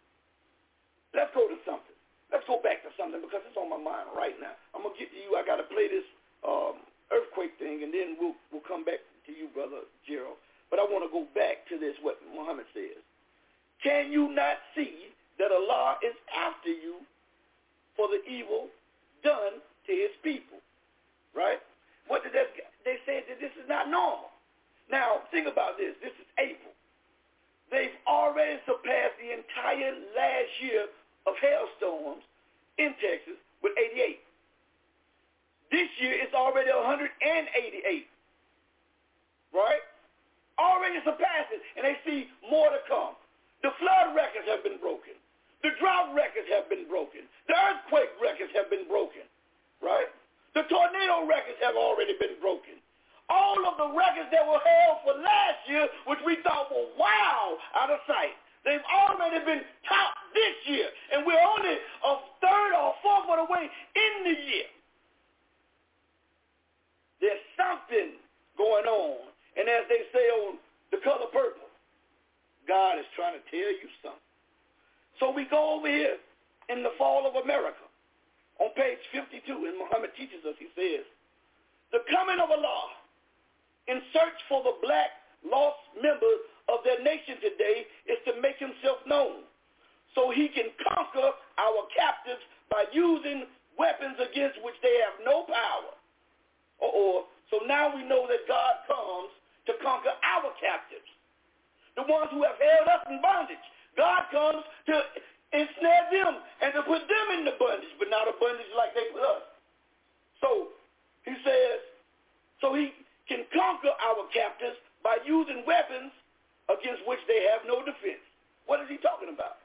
Let's go to something. Let's go back to something because it's on my mind right now. I'm going to get to you. I got to play this um, earthquake thing, and then we'll, we'll come back to you, Brother Gerald. But I want to go back to this, what Muhammad says. Can you not see that Allah is after you for the evil done to his people? Right? What did that, they said that this is not normal. Now, think about this. This is April. They've already surpassed the entire last year of hailstorms in Texas with eighty-eight. This year it's already one hundred eighty-eight. Right? Already surpassed it, and they see more to come. The flood records have been broken. The drought records have been broken. The earthquake records have been broken. Right? The tornado records have already been broken. All of the records that were held for last year, which we thought were wow, out of sight, they've already been topped this year. And we're only a third or fourth of the way in the year. There's something going on And as they say on The Color Purple, God is trying to tell you something. So we go over here in The Fall of America. On page fifty-two, and Muhammad teaches us, he says, the coming of Allah in search for the black lost member of their nation today is to make himself known so he can conquer our captives by using weapons against which they have no power. Or, so now we know that God comes to conquer our captives, the ones who have held us in bondage. God comes to ensnare them and to put them in the bondage, but not a bondage like they put us. So he says, so he can conquer our captives by using weapons against which they have no defense. What is he talking about?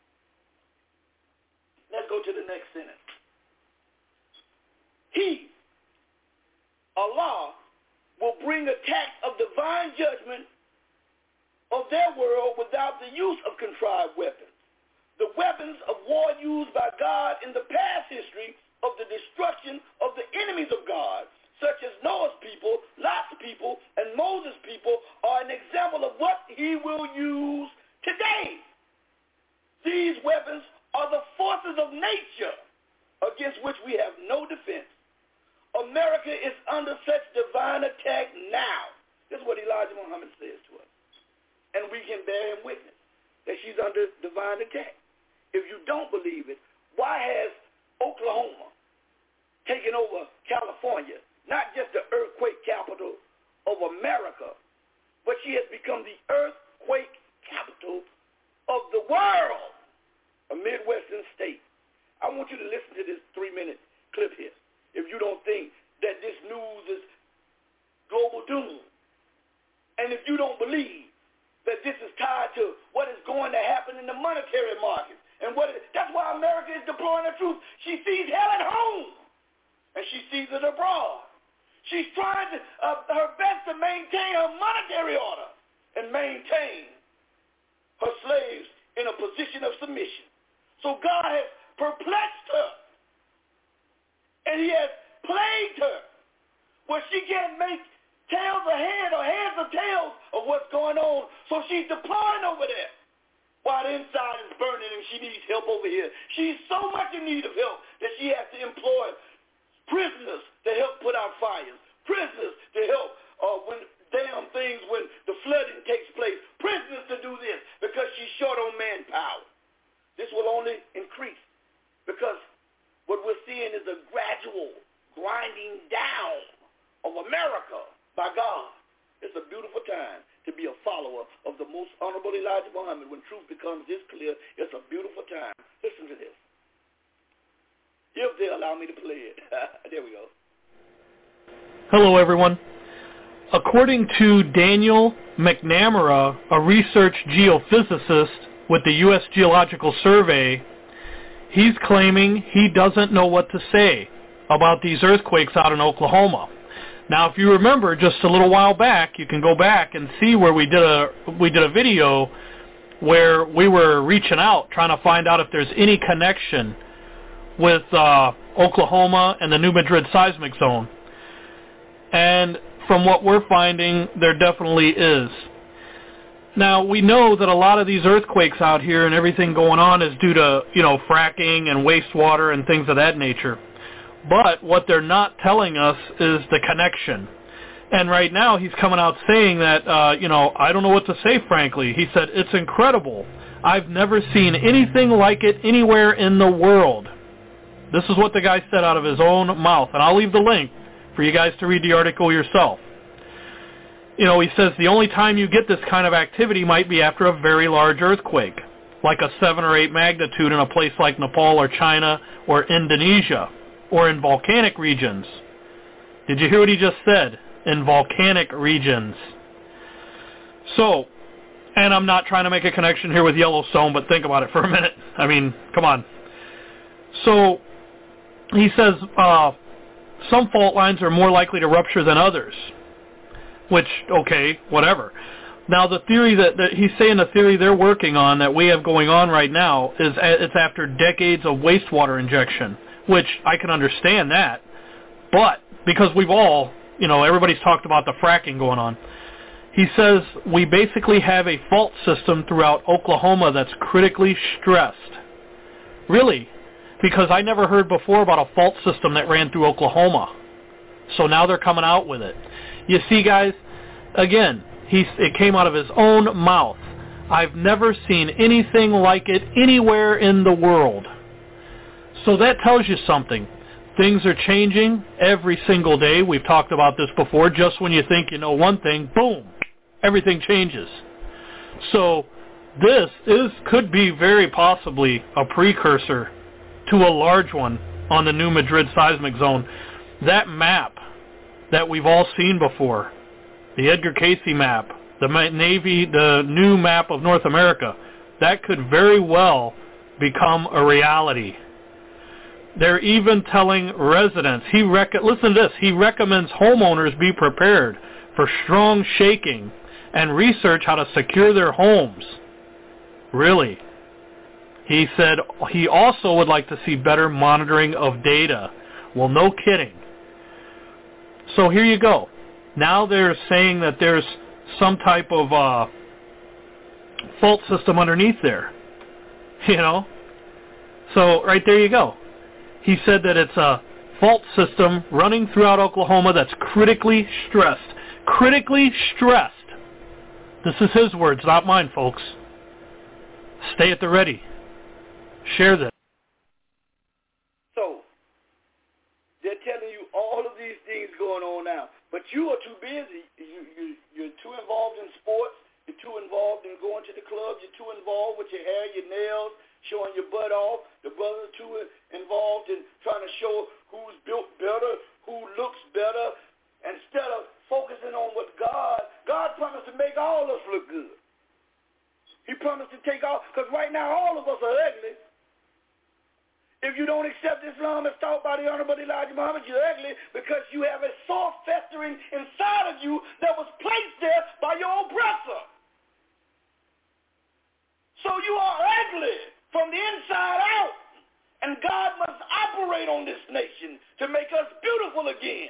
Let's go to the next sentence. He, Allah, will bring attacks of divine judgment of their world without the use of contrived weapons. The weapons of war used by God in the past history of the destruction of the enemies of God, such as Noah's people, Lot's people, and Moses' people, are an example of what he will use today. These weapons are the forces of nature against which we have no defense. America is under such divine attack now. This is what Elijah Muhammad says to us. And we can bear him witness that she's under divine attack. If you don't believe it, why has Oklahoma taken over California, not just the earthquake capital of America, but she has become the earthquake capital of the world, a Midwestern state. I want you to listen to this three-minute clip here. If you don't think that this news is global doom, and if you don't believe that this is tied to what is going to happen in the monetary market, and what it, that's why America is deploying the troops. She sees hell at home, and she sees it abroad. She's trying to, uh, her best to maintain her monetary order and maintain her slaves in a position of submission. So God has perplexed her, and he has plagued her where she can't make tails of head or heads of tails of what's going on. So she's deploying over there while the inside is burning and she needs help over here. She's so much in need of help that she has to employ prisoners to help put out fires, prisoners to help uh, when damn things when the flooding takes place, prisoners to do this because she's short on manpower. This will only increase because what we're seeing is a gradual grinding down of America by God. It's a beautiful time to be a follower of the most honorable Elijah Muhammad. When truth becomes this clear, it's a beautiful time. Listen to this. If they allow me to play it. There we go. Hello, everyone. According to Daniel McNamara, a research geophysicist with the U S Geological Survey, he's claiming he doesn't know what to say about these earthquakes out in Oklahoma. Now, if you remember, just a little while back, you can go back and see where we did a we did a video where we were reaching out, trying to find out if there's any connection with uh, Oklahoma and the New Madrid seismic zone. And from what we're finding, there definitely is. Now, we know that a lot of these earthquakes out here and everything going on is due to, you know, fracking and wastewater and things of that nature. But what they're not telling us is the connection. And right now he's coming out saying that, uh, you know, I don't know what to say, frankly. He said, it's incredible. I've never seen anything like it anywhere in the world. This is what the guy said out of his own mouth. And I'll leave the link for you guys to read the article yourself. You know, he says the only time you get this kind of activity might be after a very large earthquake, like a seven or eight magnitude in a place like Nepal or China or Indonesia, or in volcanic regions. Did you hear what he just said? In volcanic regions. So, and I'm not trying to make a connection here with Yellowstone, but think about it for a minute. I mean, come on. So, he says uh, some fault lines are more likely to rupture than others. Which, okay, whatever. Now, the theory that, that he's saying the theory they're working on that we have going on right now is it's after decades of wastewater injection, which I can understand that. But because we've all, you know, everybody's talked about the fracking going on. He says we basically have a fault system throughout Oklahoma that's critically stressed. Really? Because I never heard before about a fault system that ran through Oklahoma. So now they're coming out with it. You see, guys, again, he's, it came out of his own mouth. I've never seen anything like it anywhere in the world. So that tells you something. Things are changing every single day. We've talked about this before. Just when you think you know one thing, boom, everything changes. So this is could be very possibly a precursor to a large one on the New Madrid seismic zone. That map that we've all seen before, the Edgar Cayce map, the Navy, the new map of North America, that could very well become a reality. They're even telling residents, he rec- listen to this, he recommends homeowners be prepared for strong shaking and research how to secure their homes. Really. He said he also would like to see better monitoring of data. Well, no kidding. So here you go. Now they're saying that there's some type of uh, fault system underneath there. You know? So right there you go. He said that it's a fault system running throughout Oklahoma that's critically stressed. Critically stressed. This is his words, not mine, folks. Stay at the ready. Share this. So, they're telling you all of these things going on now, but you are too busy. You, you, you're too involved in sports. You're too involved in going to the clubs. You're too involved with your hair, your nails, showing your butt off. The brothers are too involved in trying to show who's built better, who looks better, instead of focusing on what God, God promised to make all of us look good. He promised to take all, because right now all of us are ugly. If you don't accept Islam as taught by the Honorable Elijah Muhammad, you're ugly because you have a sore festering inside of you that was placed there by your oppressor. So you are ugly from the inside out. And God must operate on this nation to make us beautiful again.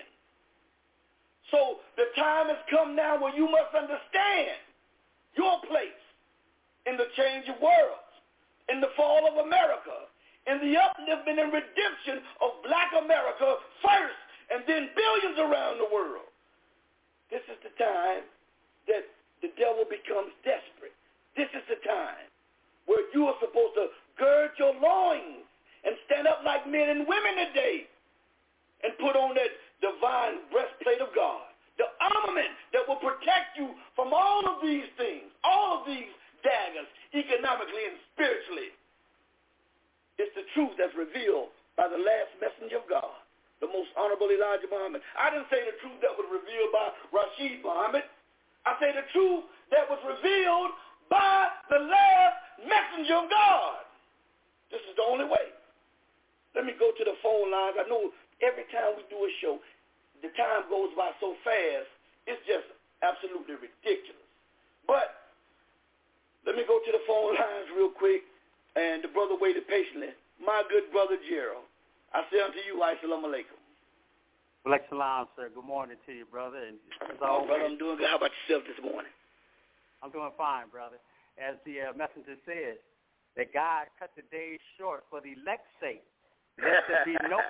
So the time has come now where you must understand your place in the change of worlds, in the fall of America, in the upliftment and redemption of black America first, and then billions around the world. This is the time that the devil becomes desperate. This is the time where you are supposed to gird your loins and stand up like men and women today and put on that divine breastplate of God, the armament that will protect you from all of these things, all of these daggers, economically and spiritually. It's the truth that's revealed by the last messenger of God, the most honorable Elijah Muhammad. I didn't say the truth that was revealed by Rashid Muhammad. I say the truth that was revealed by the last messenger of God. This is the only way. Let me go to the phone lines. I know every time we do a show, the time goes by so fast, it's just absolutely ridiculous. But let me go to the phone lines real quick. And the brother waited patiently. My good brother Gerald, I say unto you, assalamu alaikum. Well, salam, sir. Good morning to you, brother. And as oh, always, brother, I'm doing good. How about yourself this morning? I'm doing fine, brother. As the uh, messenger said, that God cut the days short for the elect's sake. Let there be no.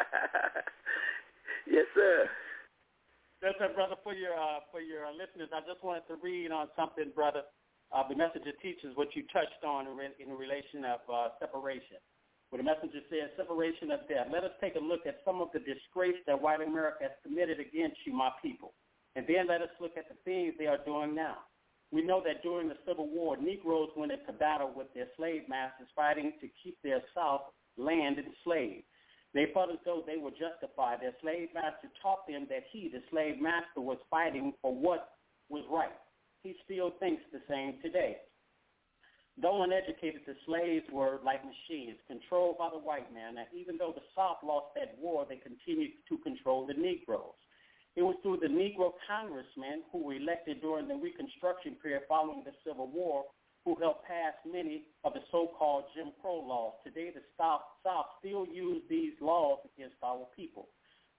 Yes, sir. Yes, sir, brother. For your uh, for your listeners, I just wanted to read on something, brother. Uh, the messenger teaches what you touched on in, re- in relation of uh, separation. Where the messenger says, separation of death. Let us take a look at some of the disgrace that white America has committed against you, my people. And then let us look at the things they are doing now. We know that during the Civil War, Negroes went into battle with their slave masters fighting to keep their South land enslaved. They felt as though they were justified. Their slave master taught them that he, the slave master, was fighting for what was right. He still thinks the same today. Though uneducated, the slaves were like machines, controlled by the white man. And even though the South lost that war, they continued to control the Negroes. It was through the Negro congressmen who were elected during the Reconstruction period following the Civil War who helped pass many of the so-called Jim Crow laws. Today, the South, South still use these laws against our people.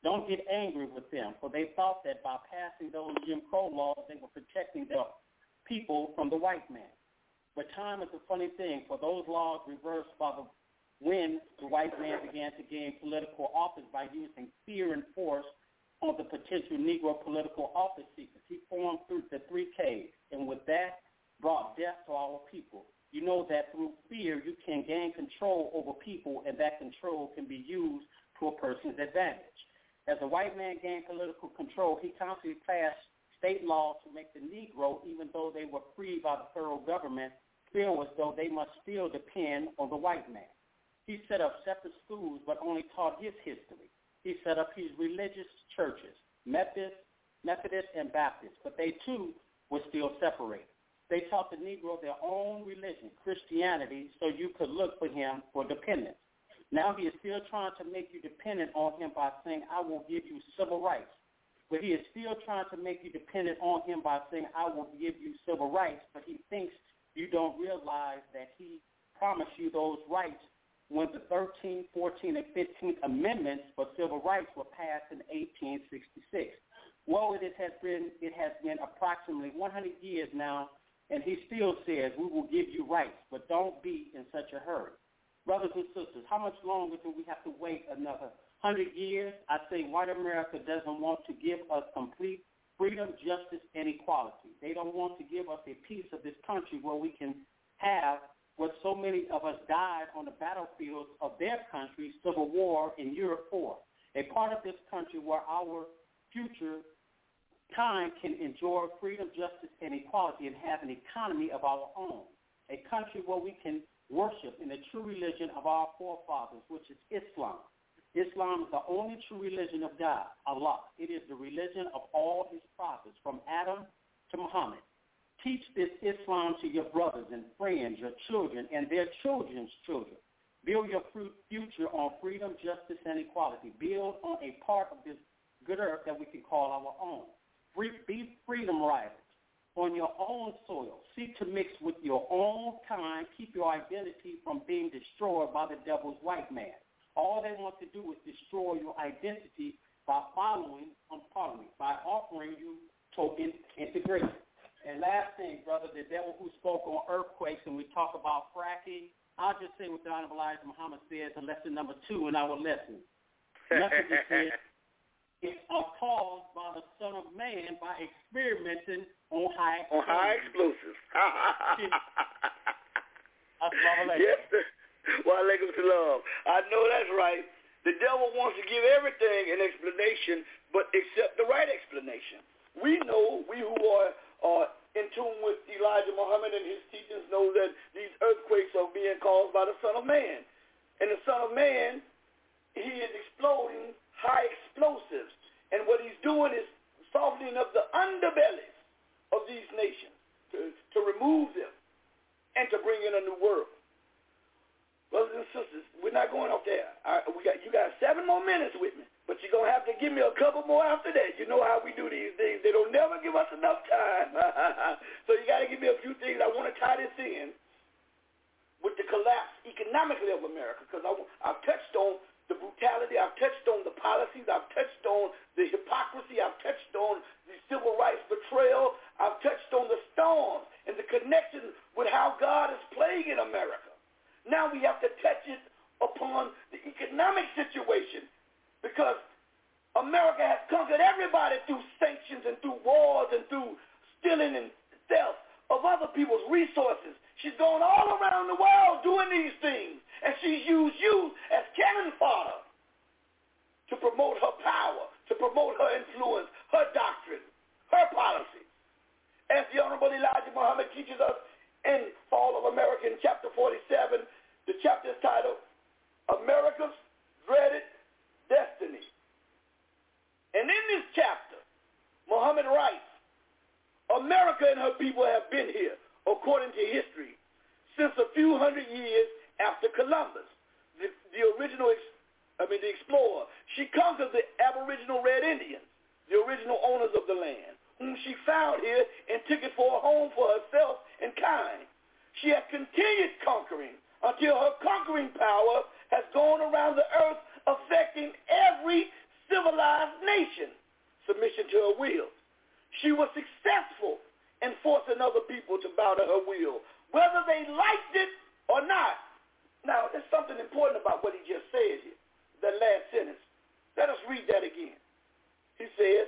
Don't get angry with them, for they thought that by passing those Jim Crow laws, they were protecting their people from the white man. But time is a funny thing, for those laws reversed by the when the white man began to gain political office by using fear and force on the potential Negro political office seekers. He formed through the three Ks, and with that brought death to our people. You know that through fear you can gain control over people, and that control can be used to a person's advantage. As a white man gained political control, he constantly passed state laws to make the Negro, even though they were freed by the federal government, feel as though they must still depend on the white man. He set up separate schools but only taught his history. He set up his religious churches, Methodist, Methodist and Baptist, but they too were still separated. They taught the Negro their own religion, Christianity, so you could look for him for dependence. Now he is still trying to make you dependent on him by saying, I will give you civil rights. But he is still trying to make you dependent on him by saying, I will give you civil rights, but he thinks you don't realize that he promised you those rights when the thirteenth, fourteenth, and fifteenth Amendments for civil rights were passed in eighteen sixty-six. Well, it has been it has been approximately one hundred years now, and he still says, we will give you rights, but don't be in such a hurry. Brothers and sisters, how much longer do we have to wait? Another one hundred years? I say white America doesn't want to give us complete freedom, justice, and equality. They don't want to give us a piece of this country where we can have what so many of us died on the battlefields of their country, Civil War in Europe for. A part of this country where our future time can enjoy freedom, justice, and equality and have an economy of our own. A country where we can worship in the true religion of our forefathers, which is Islam. Islam is the only true religion of God, Allah. It is the religion of all his prophets, from Adam to Muhammad. Teach this Islam to your brothers and friends, your children, and their children's children. Build your future on freedom, justice, and equality. Build on a part of this good earth that we can call our own. Free, be freedom riders on your own soil. Seek to mix with your own kind. Keep your identity from being destroyed by the devil's white man. All they want to do is destroy your identity by following, um, pardon me, by offering you token integration. And last thing, brother, the devil who spoke on earthquakes, and we talk about fracking, I'll just say what the Honorable Elijah Muhammad says in lesson number two in our lesson. Lesson says, it's caused by the Son of Man by experimenting on high explosives. On high explosives. Yes, sir. Wa alaikum salam. I know that's right. The devil wants to give everything an explanation, but except the right explanation. We know, we who are, are in tune with Elijah Muhammad and his teachings know that these earthquakes are being caused by the Son of Man. And the Son of Man, he is exploding high explosives. And what he's doing is softening up the underbellies of these nations to, to remove them and to bring in a new world. Brothers and sisters, we're not going off there. I, we got, you got seven more minutes with me, but you're going to have to give me a couple more after that. You know how we do these things. They don't never give us enough time. So you got to give me a few things. I want to tie this in with the collapse economically of America, because I've touched on the brutality, I've touched on the policies, I've touched on the hypocrisy, I've touched on the civil rights betrayal, I've touched on the storms and the connection with how God is plaguing America. Now we have to touch it upon the economic situation, because America has conquered everybody through sanctions and through wars and through stealing and theft of other people's resources. She's gone all around the world doing these things, and she's used you as cannon fodder to promote her power, to promote her influence, her doctrine, her policy. As the Honorable Elijah Muhammad teaches us in Fall of America in chapter forty-seven, the chapter is titled America's Dreaded Destiny. And in this chapter, Muhammad writes, America and her people have been here, according to history, since a few hundred years after Columbus, the, the original, I mean the explorer. She conquered the aboriginal Red Indians, the original owners of the land, whom she found here and took it for a home for herself and kind. She has continued conquering until her conquering power has gone around the earth, affecting every civilized civilized nation submission to her will. She was successful in forcing other people to bow to her will, whether they liked it or not. Now, there's something important about what he just said here, that last sentence. Let us read that again. He says,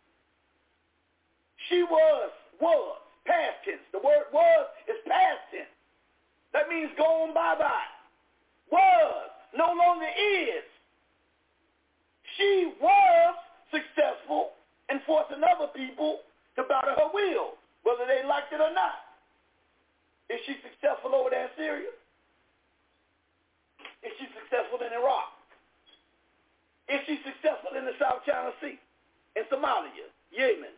she was, was, past tense. The word was is past tense. That means gone bye-bye. Was, no longer is. She was successful in forcing other people to bow to her will, whether they liked it or not. Is she successful over there in Syria? Is she successful in Iraq? Is she successful in the South China Sea, in Somalia, Yemen,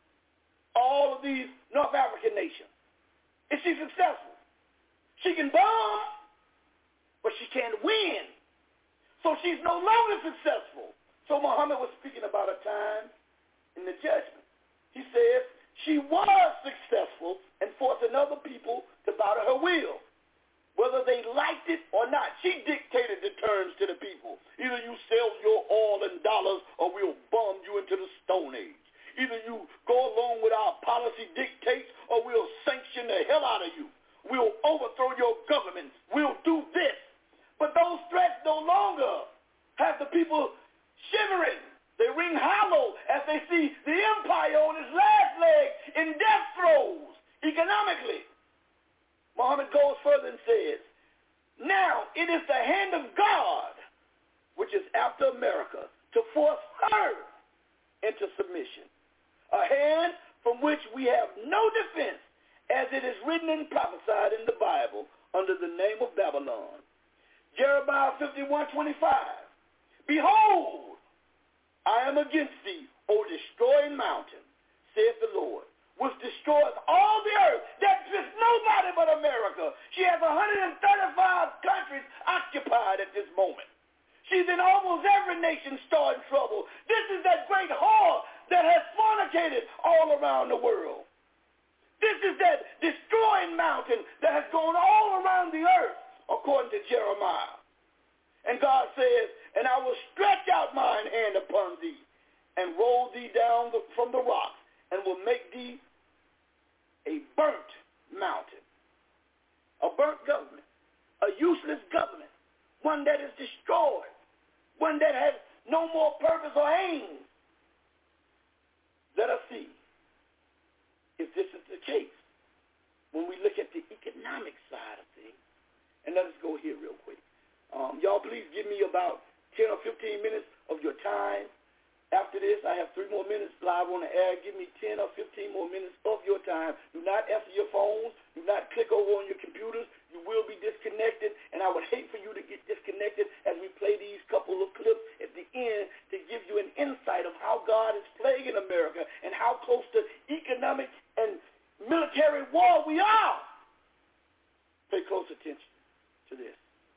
all of these North African nations? Is she successful? She can bomb, but she can't win. So she's no longer successful. So Muhammad was speaking about a time in the judgment. He says she was successful in forcing other people to bow to her will, whether they liked it or not. She dictated the terms to the people. Either you sell your oil in dollars or we'll bomb you into the Stone Age. Either you go along with our policy dictates or we'll sanction the hell out of you. We'll overthrow your government. We'll do this. But those threats no longer have the people shivering. They ring hollow as they see the empire on its last leg in death throes economically. Muhammad goes further and says, now it is the hand of God, which is after America, to force her into submission. A hand from which we have no defense, as it is written and prophesied in the Bible under the name of Babylon. Jeremiah fifty-one twenty-five. Behold, I am against thee, O destroying mountain, saith the Lord, which destroys all the earth. That's just nobody but America. She has one hundred thirty-five countries occupied at this moment. She's in almost every nation starting trouble. This is that great whore that has fornicated all around the world. This is that destroying mountain that has gone all around the earth, according to Jeremiah. And God says, and I will stretch out mine hand upon thee and roll thee down the, from the rocks and will make thee a burnt mountain, a burnt government, a useless government, one that is destroyed, one that has no more purpose or aim. Let us see if this is the case when we look at the economic side of things. And let us go here real quick. Um, y'all please give me about ten or fifteen minutes of your time. After this, I have three more minutes live on the air. Give me ten or fifteen more minutes of your time. Do not answer your phones. Do not click over on your computers. You will be disconnected, and I would hate for you to get disconnected as we play these couple of clips at the end to give you an insight of how God is plaguing America and how close to economic and military war we are. Pay close attention to this.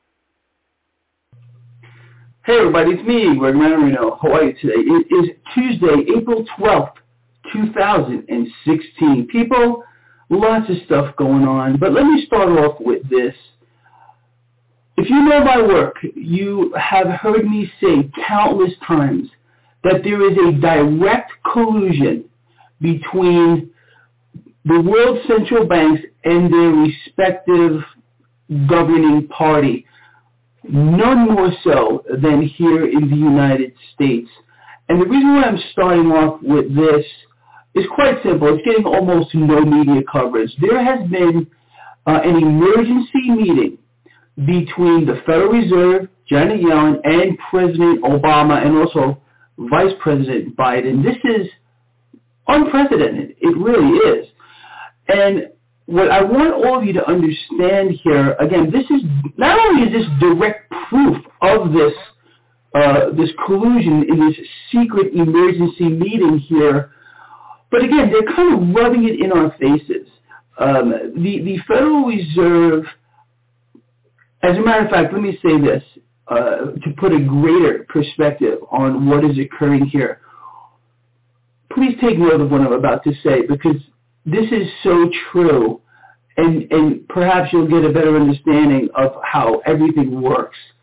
Hey everybody, it's me, Greg Marino. How are you today? It is Tuesday, April twelfth, two thousand sixteen. People, lots of stuff going on, but let me start off with this. If you know my work, you have heard me say countless times that there is a direct collusion between the world central banks and their respective governing party. None more so than here in the United States. And the reason why I'm starting off with this is quite simple. It's getting almost no media coverage. There has been uh, an emergency meeting between the Federal Reserve, Janet Yellen, and President Obama, and also Vice President Biden. This is unprecedented. It really is. And what I want all of you to understand here, again, this is not only is this direct proof of this uh, this collusion in this secret emergency meeting here, but again, they're kind of rubbing it in our faces. Um, the the Federal Reserve, as a matter of fact, let me say this uh, to put a greater perspective on what is occurring here. Please take note of what I'm about to say, because this is so true, and, and perhaps you'll get a better understanding of how everything works.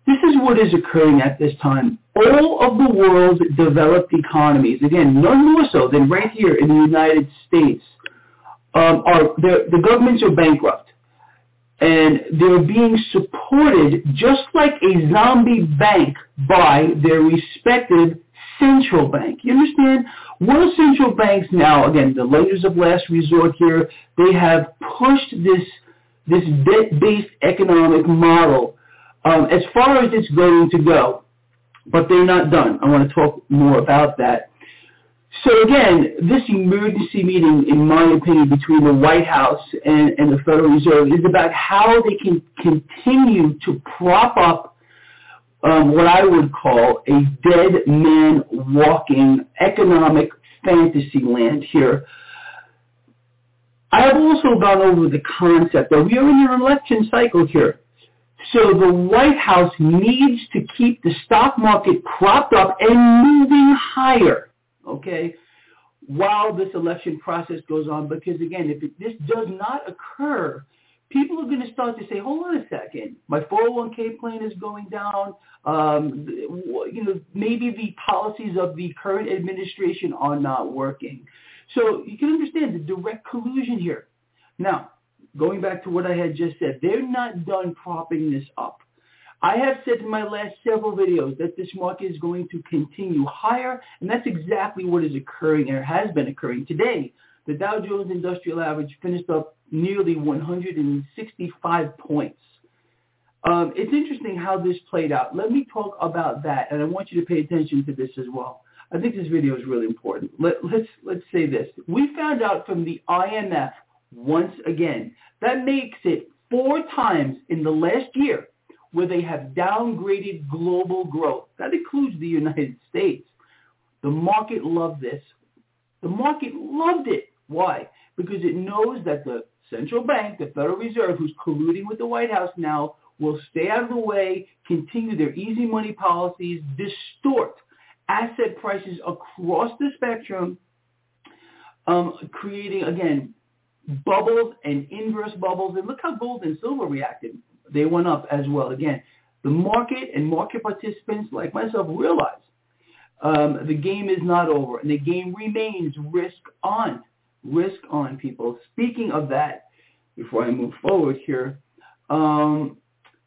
This is what is occurring at this time. All of the world's developed economies, again, none more so than right here in the United States, um, are the governments are bankrupt. And they're being supported just like a zombie bank by their respective central bank. You understand? World central banks now, again, the lenders of last resort here, they have pushed this this debt-based economic model um, as far as it's going to go. But they're not done. I want to talk more about that. So again, this emergency meeting, in my opinion, between the White House and, and the Federal Reserve is about how they can continue to prop up um, what I would call a dead man walking economic fantasy land here. I have also gone over the concept that we are in an election cycle here. So the White House needs to keep the stock market propped up and moving higher, okay, while this election process goes on. Because, again, if it, this does not occur, people are going to start to say, hold on a second, my four oh one k plan is going down. Um, you know, maybe the policies of the current administration are not working. So you can understand the direct collusion here. Now, going back to what I had just said, they're not done propping this up. I have said in my last several videos that this market is going to continue higher, and that's exactly what is occurring and has been occurring. Today, the Dow Jones Industrial Average finished up nearly one hundred sixty-five points. Um, it's interesting how this played out. Let me talk about that, and I want you to pay attention to this as well. I think this video is really important. Let, let's, let's say this. We found out from the I M F once again that makes it four times in the last year where they have downgraded global growth. That includes the United States. The market loved this. The market loved it. Why? Because it knows that the central bank, the Federal Reserve, who's colluding with the White House now, will stay out of the way, continue their easy money policies, distort asset prices across the spectrum, um, creating, again, bubbles and inverse bubbles. And look how gold and silver reacted. They went up as well. Again, the market and market participants like myself realize um, the game is not over, and the game remains risk on. Risk on, people. Speaking of that, before I move forward here, um,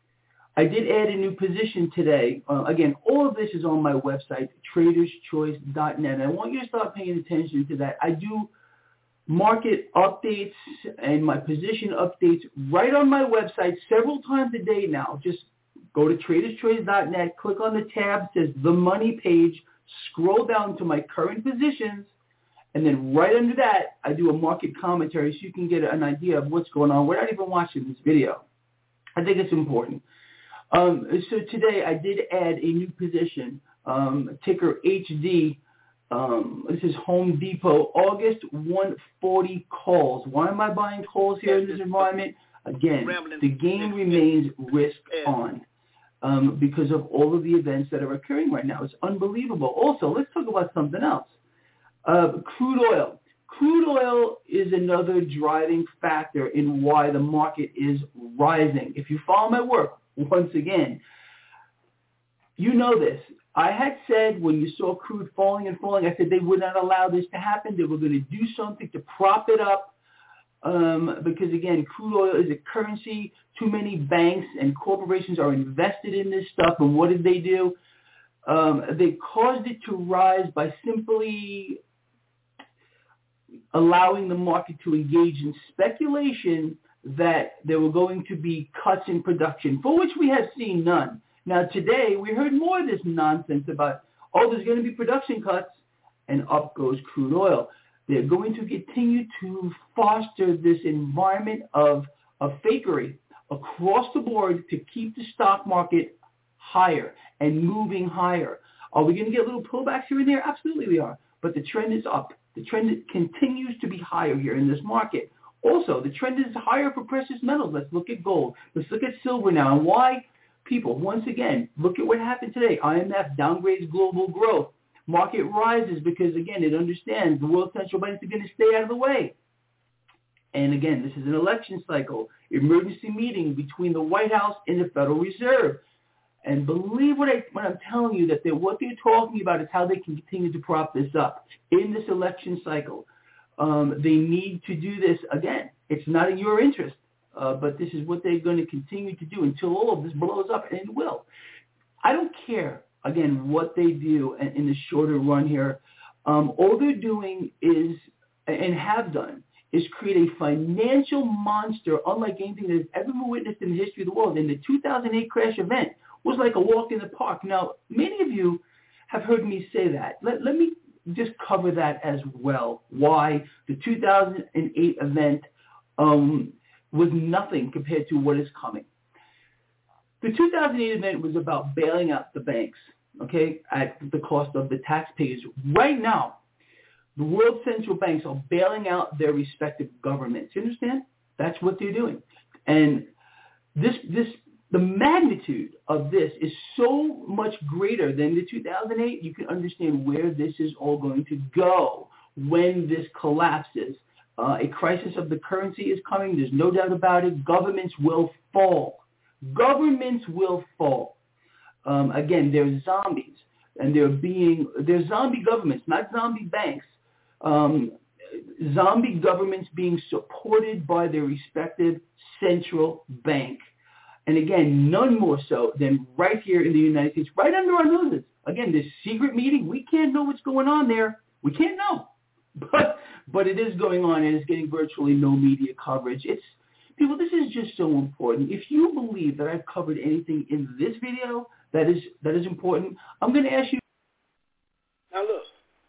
I did add a new position today. Uh, again, all of this is on my website, traders choice dot net. I want you to start paying attention to that. I do market updates and my position updates right on my website several times a day now. Just go to traders choice dot net, click on the tab that says The Money page, scroll down to my current positions, and then right under that, I do a market commentary so you can get an idea of what's going on without even watching this video. I think it's important. Um, so today I did add a new position, um, ticker H D. Um, this is Home Depot, August one forty calls. Why am I buying calls here in this environment? Again, the game remains risk on um, because of all of the events that are occurring right now. It's unbelievable. Also, let's talk about something else. Uh, crude oil. Crude oil is another driving factor in why the market is rising. If you follow my work, once again, you know this. I had said when you saw crude falling and falling, I said they would not allow this to happen. They were going to do something to prop it up um, because, again, crude oil is a currency. Too many banks and corporations are invested in this stuff. And what did they do? Um, they caused it to rise by simply allowing the market to engage in speculation that there were going to be cuts in production, for which we have seen none. Now, today, we heard more of this nonsense about, oh, there's going to be production cuts, and up goes crude oil. They're going to continue to foster this environment of, of fakery across the board to keep the stock market higher and moving higher. Are we going to get little pullbacks here and there? Absolutely we are. But the trend is up. The trend continues to be higher here in this market. Also, the trend is higher for precious metals. Let's look at gold. Let's look at silver now. And why? People, once again, look at what happened today. I M F downgrades global growth. Market rises because, again, it understands the world central banks are going to stay out of the way. And, again, this is an election cycle, emergency meeting between the White House and the Federal Reserve. And believe what, I, what I'm telling you, that they're, what they're talking about is how they can continue to prop this up in this election cycle. Um, they need to do this again. It's not in your interest, uh, but this is what they're going to continue to do until all of this blows up, and it will. I don't care, again, what they do in, in the shorter run here. Um, all they're doing is, and have done, is create a financial monster unlike anything that has ever been witnessed in the history of the world. And the two thousand eight crash event was like a walk in the park. Now, many of you have heard me say that. Let, let me just cover that as well, why the two thousand eight event um, was nothing compared to what is coming. The two thousand eight event was about bailing out the banks, okay, at the cost of the taxpayers. Right now, the world central banks are bailing out their respective governments. You understand? That's what they're doing. And this, this, the magnitude of this is so much greater than the two thousand eight. You can understand where this is all going to go when this collapses. Uh, a crisis of the currency is coming. There's no doubt about it. Governments will fall. Governments will fall. Um, again, they're zombies, and they're being they're zombie governments, not zombie banks. Um, zombie governments being supported by their respective central bank. And again, none more so than right here in the United States, right under our noses. Again, this secret meeting, we can't know what's going on there. We can't know. But but it is going on, and it's getting virtually no media coverage. It's people, this is just so important. If you believe that I've covered anything in this video that is that is important, I'm going to ask you. Now look,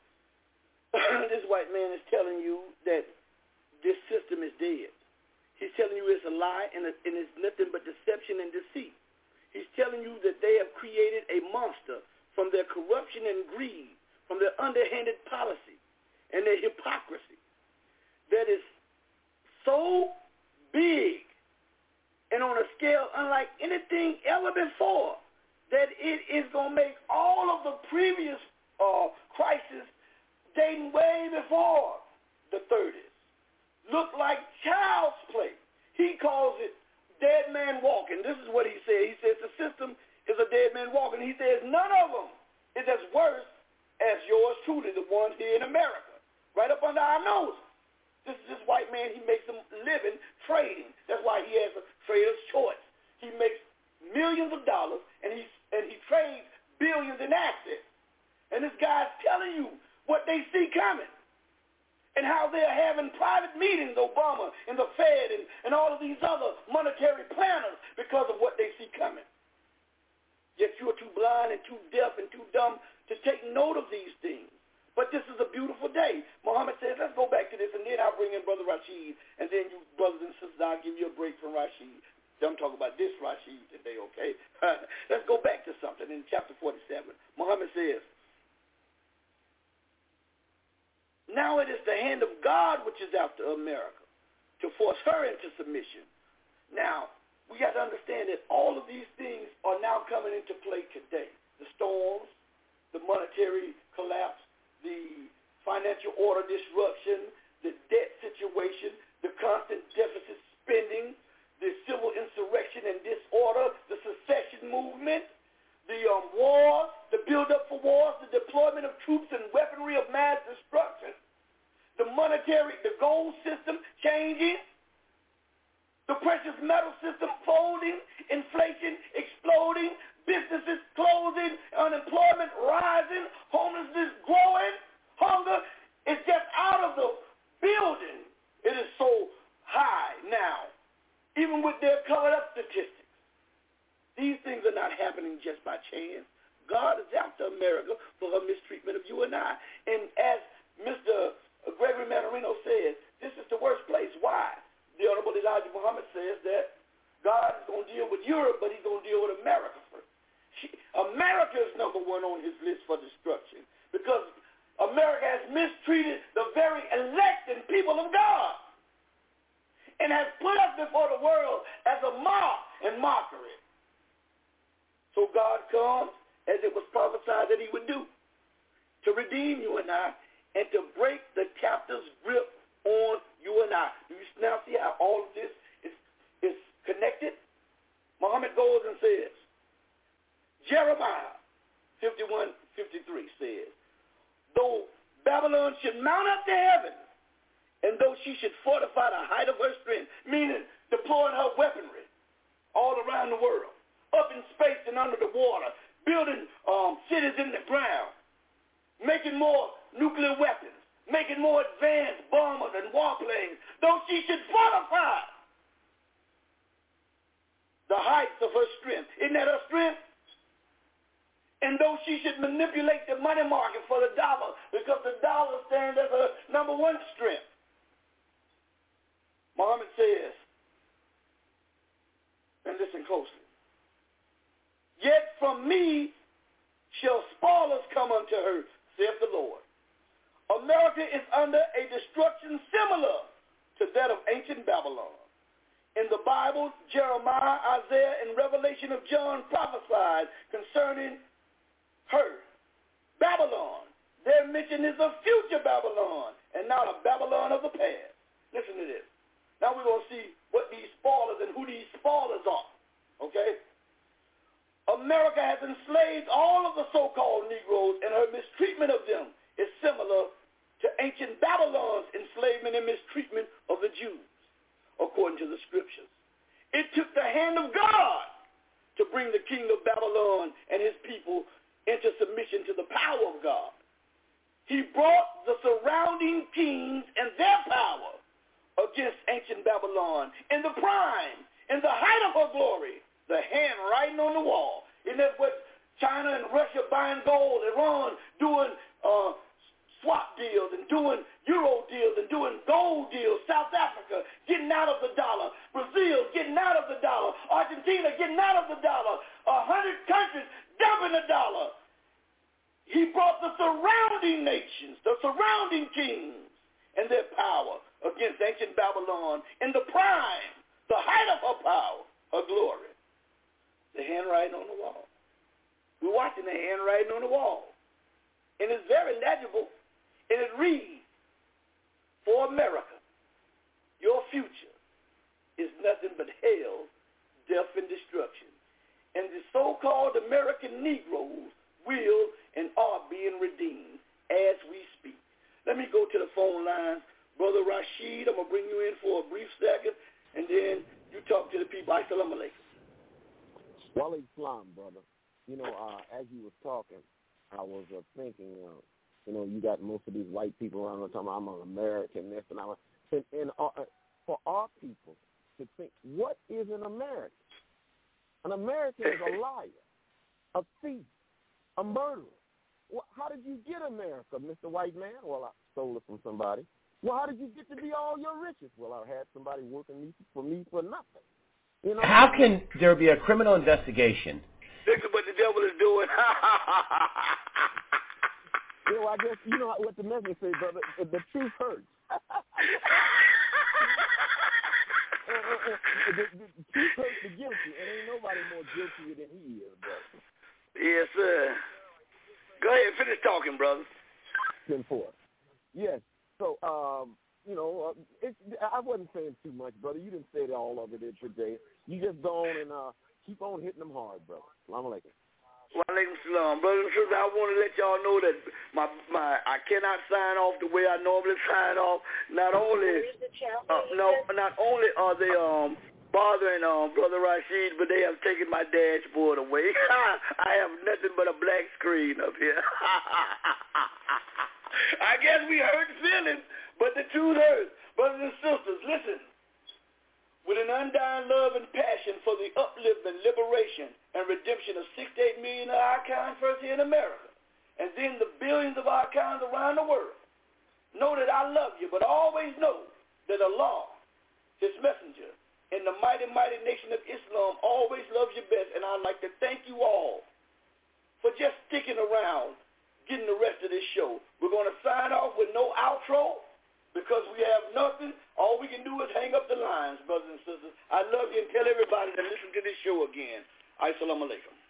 this white man is telling you that this system is dead. He's telling you it's a lie and it's nothing but deception and deceit. He's telling you that they have created a monster from their corruption and greed, from their underhanded policy and their hypocrisy that is so big and on a scale unlike anything ever before that it is going to make all of the previous uh, crises dating way before the thirties look like child's play. He calls it dead man walking. This is what he said. He says the system is a dead man walking. He says none of them is as worse as yours truly, the ones here in America, right up under our nose. This is this white man. He makes a living trading. That's why he has a trader's choice. He makes millions of dollars, and he and he trades billions in assets. And this guy's telling you what they see coming and how they're having private meetings, Obama and the Fed and, and all of these other monetary planners because of what they see coming. Yet you are too blind and too deaf and too dumb to take note of these things. But this is a beautiful day. Muhammad says, let's go back to this, and then I'll bring in Brother Rashid, and then you brothers and sisters, I'll give you a break from Rashid. I'm talking about this Rashid today, okay? Let's go back to something in chapter forty-seven. Muhammad says, now it is the hand of God which is after America to force her into submission. Now, we got to understand that all of these things are now coming into play today. The storms, the monetary collapse, the financial order disruption, the debt situation, the constant deficit spending, the civil insurrection and disorder, the secession movement, the um, war, the build-up for wars, the deployment of troops and weaponry of mass destruction, the monetary, the gold system changing, the precious metal system folding, inflation exploding, businesses closing, unemployment rising, homelessness growing, hunger is just out of the building. It is so high now, even with their covered-up statistics. These things are not happening just by chance. God is after America for her mistreatment of you and I. And as Mister Gregory Mannarino says, this is the worst place. Why? The Honorable Elijah Muhammad says that God is going to deal with Europe, but he's going to deal with America first. She, America is number one on his list for destruction because America has mistreated the very elect and people of God and has put us before the world as a mock and mockery. So God comes, as it was prophesied that he would do, to redeem you and I and to break the captive's grip on you and I. Do you now see how all of this is, is connected? Muhammad goes and says, Jeremiah fifty-one fifty-three says, though Babylon should mount up to heaven, and though she should fortify the height of her strength, meaning deploying her weaponry all around the world, up in space and under the water, building um, cities in the ground, making more nuclear weapons, making more advanced bombers and warplanes, though she should fortify the heights of her strength. Isn't that her strength? And though she should manipulate the money market for the dollar, because the dollar stands as her number one strength. Muhammad says, and listen closely, yet from me shall spoilers come unto her, saith the Lord. America is under a destruction similar to that of ancient Babylon. In the Bible, Jeremiah, Isaiah, and Revelation of John prophesied concerning her. Babylon, their mention is a future Babylon and not a Babylon of the past. Listen to this. Now we're going to see what these spoilers and who these spoilers are. Okay? America has enslaved all of the so-called Negroes, and her mistreatment of them is similar to ancient Babylon's enslavement and mistreatment of the Jews, according to the scriptures. It took the hand of God to bring the king of Babylon and his people into submission to the power of God. He brought the surrounding kings and their power against ancient Babylon in the prime, in the height of her glory, the hand writing on the wall. Isn't that what China and Russia buying gold, Iran doing uh, swap deals and doing euro deals and doing gold deals, South Africa getting out of the dollar, Brazil getting out of the dollar, Argentina getting out of the dollar, a hundred countries dumping the dollar. He brought the surrounding nations, the surrounding kings, and their power against ancient Babylon in the prime, the height of her power, her glory. The handwriting on the wall. We're watching the handwriting on the wall. And it's very legible. And it reads, for America, your future is nothing but hell, death, and destruction. And the so-called American Negroes will and are being redeemed as we speak. Let me go to the phone lines. Brother Rashid, I'm going to bring you in for a brief second, and then you talk to the people. Assalamu alaikum. Walaikum salam, brother. You know, uh, as you was talking, I was uh, thinking, uh, you know, you got most of these white people around talking about I'm an American, this, and I was, and, and uh, for our people to think, what is an American? An American is a liar, a thief, a murderer. Well, how did you get America, Mister White Man? Well, I stole it from somebody. Well, how did you get to be all your riches? Well, I had somebody working me for me for nothing. You know? How can there be a criminal investigation? This is what the devil is doing. You know, I guess you know what the message say, brother. The truth hurts. the, the, the truth hurts the guilty, and ain't nobody more guilty than he is, brother. Yes, sir. Go ahead, finish talking, brother. ten four. Yes. So, um, you know, uh, it, I wasn't saying too much, brother. You didn't say all of it today. You just go on and uh, keep on hitting them hard, brother. Assalamu alaikum. Wa alaikum salam. Brother and sister, I want to let y'all know that my my I cannot sign off the way I normally sign off. Not only uh, no, not only are they um bothering um Brother Rashid, but they have taken my dashboard away. I have nothing but a black screen up here. I guess we hurt feelings, but the truth hurts. Brothers and sisters, listen. With an undying love and passion for the upliftment, liberation, and redemption of sixty-eight million of our kind first here in America, and then the billions of our kinds around the world, know that I love you, but always know that Allah, His messenger, and the mighty, mighty nation of Islam always loves you best, and I'd like to thank you all for just sticking around, getting the rest of this show. We're going to sign off with no outro because we have nothing. All we can do is hang up the lines, brothers and sisters. I love you, and tell everybody to listen to this show again. Assalamu alaikum.